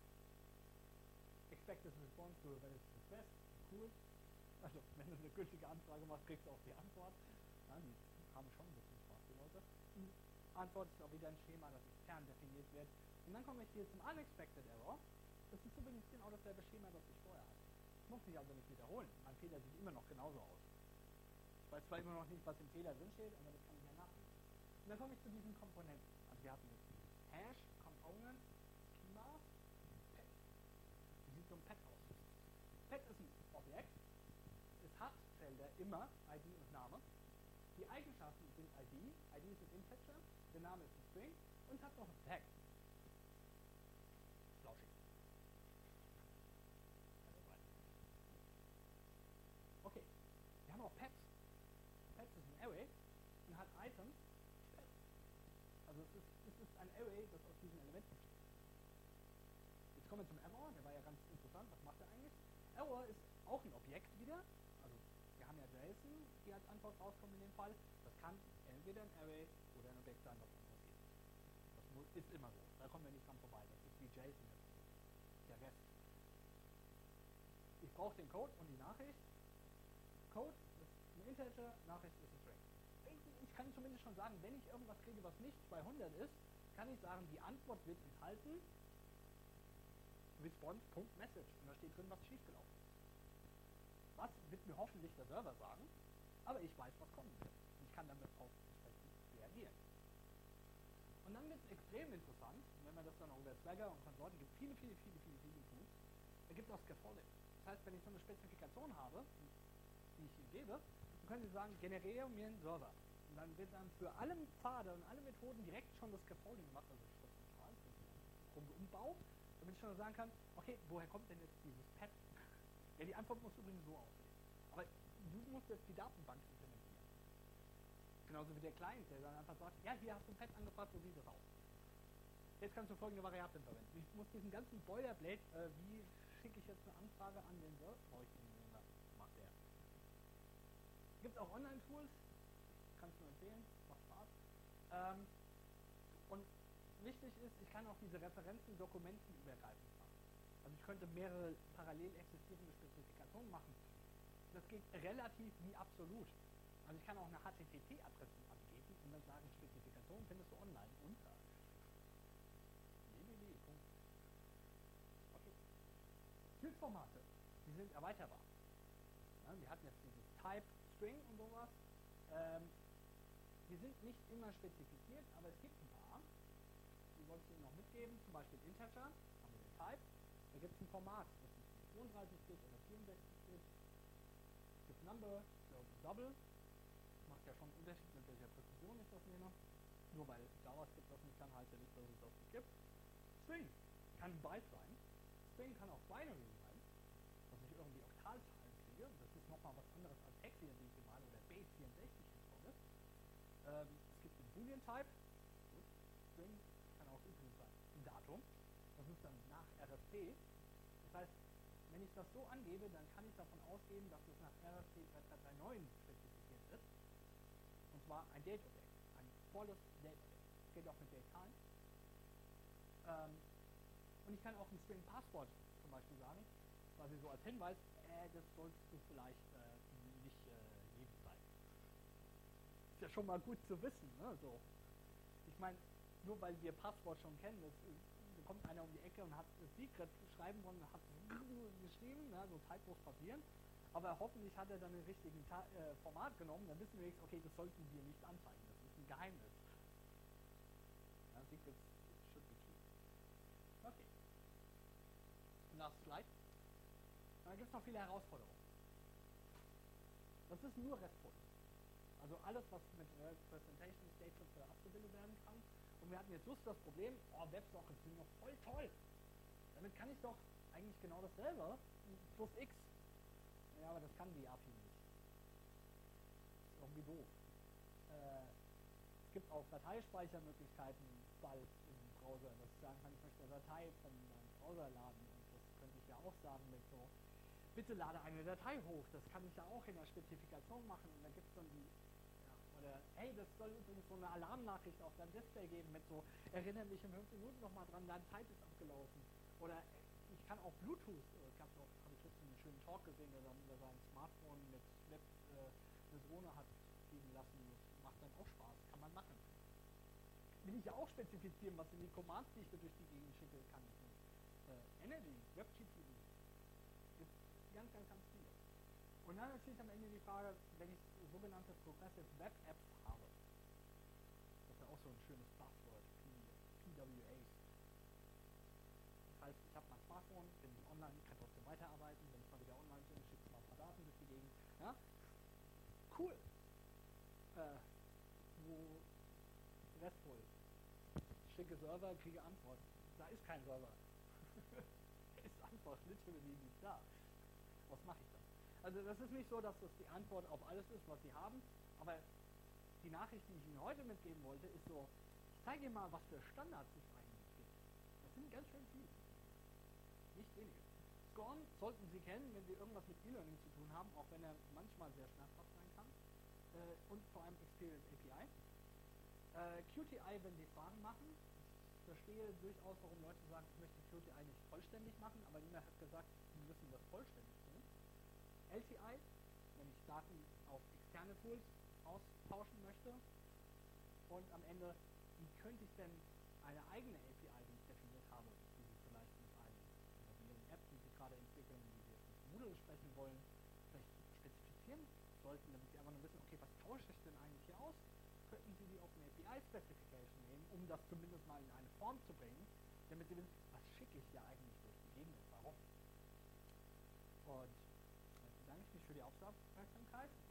S1: Expected Response to a valid request, cool. Also, wenn du eine gültige Anfrage machst, kriegst du auch die Antwort. Ja, die haben schon ein bisschen Spaß, die Leute. Die Antwort ist auch wieder ein Schema, das extern definiert wird. Und dann komme ich hier zum Unexpected Error. Das ist übrigens genau dasselbe Schema, das ich vorher hatte. Ich muss mich also nicht wiederholen. Mein Fehler sieht immer noch genauso aus. Ich weiß zwar immer noch nicht, was im Fehler drin steht, aber das kann ich ja nachlesen. Und dann komme ich zu diesen Komponenten. Also wir hatten jetzt Hash, Component, Schema, Pet. Wie sieht so ein Pet aus? Pet ist ein Objekt. Es hat Felder immer, I D und Name. Die die Eigenschaften sind I D, I D ist ein Integer, der Name ist ein String und hat noch einen Tag. Flauschig. Okay, wir haben auch Pets. Pets ist ein Array und hat Items. Also es ist, es ist ein Array, das aus diesen Elementen besteht. Jetzt kommen wir zum Error, der war ja ganz interessant. Was macht er eigentlich? Error ist auch ein Objekt wieder. Also wir haben ja JSON, die als Antwort rauskommt in dem Fall. Das kann entweder ein Array oder ein Objekt sein, was uns geht. Das ist immer so. Da kommen wir nicht dran vorbei. Das ist wie JSON jetzt. Der Rest. Ich brauche den Code und die Nachricht. Code ist ein Integer, Nachricht ist ein String. Ich kann zumindest schon sagen, wenn ich irgendwas kriege, was nicht zweihundert ist, kann ich sagen, die Antwort wird enthalten response.message und da steht drin, was schiefgelaufen ist. Was wird mir hoffentlich der Server sagen, aber ich weiß, was kommen wird. Ich kann damit auch entsprechend reagieren. Und dann wird es extrem interessant, wenn man das dann auch über Swagger und Konsorten gibt, viele, viele, viele, viele, viele Tools, da gibt es auch Scaffolding. Das heißt, wenn ich so eine Spezifikation habe, die ich Ihnen gebe, dann können Sie sagen, generiere mir einen Server. Und dann wird dann für alle Pfade und alle Methoden direkt schon das Scaffolding gemacht, also Schrittzentralen, also Umbau, damit ich schon sagen kann, okay, woher kommt denn jetzt dieses Pad? Ja, die Antwort muss übrigens so aussehen. Aber du musst jetzt die Datenbank implementieren. Genauso wie der Client, der dann einfach sagt, ja, hier hast du ein Pad angefragt, so sieht das aus. Jetzt kannst du folgende Variablen verwenden. Ich muss diesen ganzen Boilerplate, äh, wie schicke ich jetzt eine Anfrage an den Server? Brauche ich den nicht mehr. Macht der. Gibt auch Online-Tools, kann ich nur empfehlen, macht Spaß. Ähm, und wichtig ist, ich kann auch diese Referenzen dokumentenübergreifend machen. Also ich könnte mehrere parallel existierende Spezifikationen machen. Das geht relativ wie absolut. Also ich kann auch eine H T T P-Adresse angeben und dann sagen, Spezifikation findest du online unter www. Okay. Typformate, die sind erweiterbar. Ja, wir hatten jetzt dieses Type, String und sowas. Ähm, die sind nicht immer spezifiziert, aber es gibt ein paar. Die wollte ich Ihnen noch mitgeben, zum Beispiel Integer, haben wir den Type. Da gibt es ein Format, das ist zweiunddreißig Bit oder vierundsechzig Bit. Es gibt Number, Double. Macht ja schon einen Unterschied, mit welcher Präzision ich das nehme. Nur weil JavaScript das nicht kann, heißt ja nicht, dass es das nicht gibt. String kann ein Byte sein. String kann auch Binary sein, dass ich irgendwie Oktalzahlen kriege. Das ist nochmal was anderes als Hexadezimal oder Base vierundsechzig ist. Ähm, es gibt den Boolean-Type. String kann auch übrigens sein ein Datum. Das ist dann nach R F C. Das heißt, wenn ich das so angebe, dann kann ich davon ausgehen, dass es nach R F C drei drei drei neun spezifiziert ist. Und zwar ein Date-Objekt. Ein volles Date-Objekt. Das geht auch mit Date-Time. Ähm, und ich kann auch ein String-Passwort zum Beispiel sagen, quasi so als Hinweis, äh, das solltest du vielleicht äh, nicht äh, jedem zeigen. Ist ja schon mal gut zu wissen, ne? So. Ich meine, nur weil wir Passwort schon kennen, das, da kommt einer um die Ecke und hat das Secret schreiben wollen, hat geschrieben, ne? So Typos passieren, aber hoffentlich hat er dann den richtigen Ta äh, Format genommen, dann wissen wir jetzt, okay, das sollten wir nicht anzeigen, das ist ein Geheimnis. Ja, Secrets should be key. Okay. Last slide. Da gibt es noch viele Herausforderungen. Das ist nur RESTful. Also alles, was mit Representation Statements abgebildet werden kann. Und wir hatten jetzt just das Problem, oh, Websockets sind noch voll toll. Damit kann ich doch eigentlich genau dasselbe plus X. Ja, aber das kann die A P I nicht. Ist irgendwie doof. Äh, es gibt auch Dateispeichermöglichkeiten bald im Browser, dass ich sagen kann, ich möchte eine Datei von meinem Browser laden. Und das könnte ich ja auch sagen mit so, bitte lade eine Datei hoch. Das kann ich ja auch in der Spezifikation machen. Und dann gibt es dann die, ja, oder hey, das soll übrigens so eine Alarmnachricht auf deinem Display geben mit so, erinnere mich in fünf Minuten nochmal dran, deine Zeit ist abgelaufen. Oder ich kann auch Bluetooth, äh, gab's auch, habe ich jetzt einen schönen Talk gesehen, der dann über sein Smartphone mit Web äh, eine Drohne hat fliegen lassen. Das macht dann auch Spaß, kann man machen. Will ich ja auch spezifizieren, was in die Commands, die ich da durch die Gegend schicke, kann ich nicht. Äh, Energy, WebGPU, gibt ganz, ganz, ganz viele. Und dann natürlich am Ende die Frage, wenn ich sogenannte Progressive Web Apps habe, das ist ja auch so ein schönes Buzzword, P W As. Das heißt, ich habe mein Smartphone, bin online, kann trotzdem weiterarbeiten, wenn ich mal wieder online bin, schicke ich mal ein paar Daten durch die Gegend. Ja? Cool. Äh, irgendwo RESTful. Schicke Server, kriege Antwort. Da ist kein Server. Ist einfach literally nicht da. Was mache ich dann? Also das ist nicht so, dass das die Antwort auf alles ist, was Sie haben, aber die Nachricht, die ich Ihnen heute mitgeben wollte, ist so, ich zeige Ihnen mal, was für Standards es eigentlich gibt. Das sind ganz schön viele. Nicht wenige. Scorn sollten Sie kennen, wenn Sie irgendwas mit E-Learning zu tun haben, auch wenn er manchmal sehr schmerzhaft sein kann. Äh, und vor allem Experience A P I. Äh, Q T I, wenn Sie Fragen machen. Ich verstehe durchaus, warum Leute sagen, ich möchte Q T I nicht vollständig machen, aber niemand hat gesagt, Sie müssen das vollständig tun. L T I, wenn ich Daten auf externe Tools austauschen möchte. Und am Ende, wie könnte ich denn eine eigene A P I, die ich definiert habe, die Sie vielleicht mit einer mobilen App, die Sie gerade entwickeln, die Sie jetzt mit Moodle sprechen wollen, vielleicht spezifizieren sollten, damit Sie einfach nur wissen, okay, was tausche ich denn eigentlich hier aus? Könnten Sie die Open A P I Specification nehmen, um das zumindest mal in eine Form zu bringen, damit Sie wissen, was schicke ich hier eigentlich durch die Gegend und warum. Und jetzt bedanke ich mich für die Aufmerksamkeit.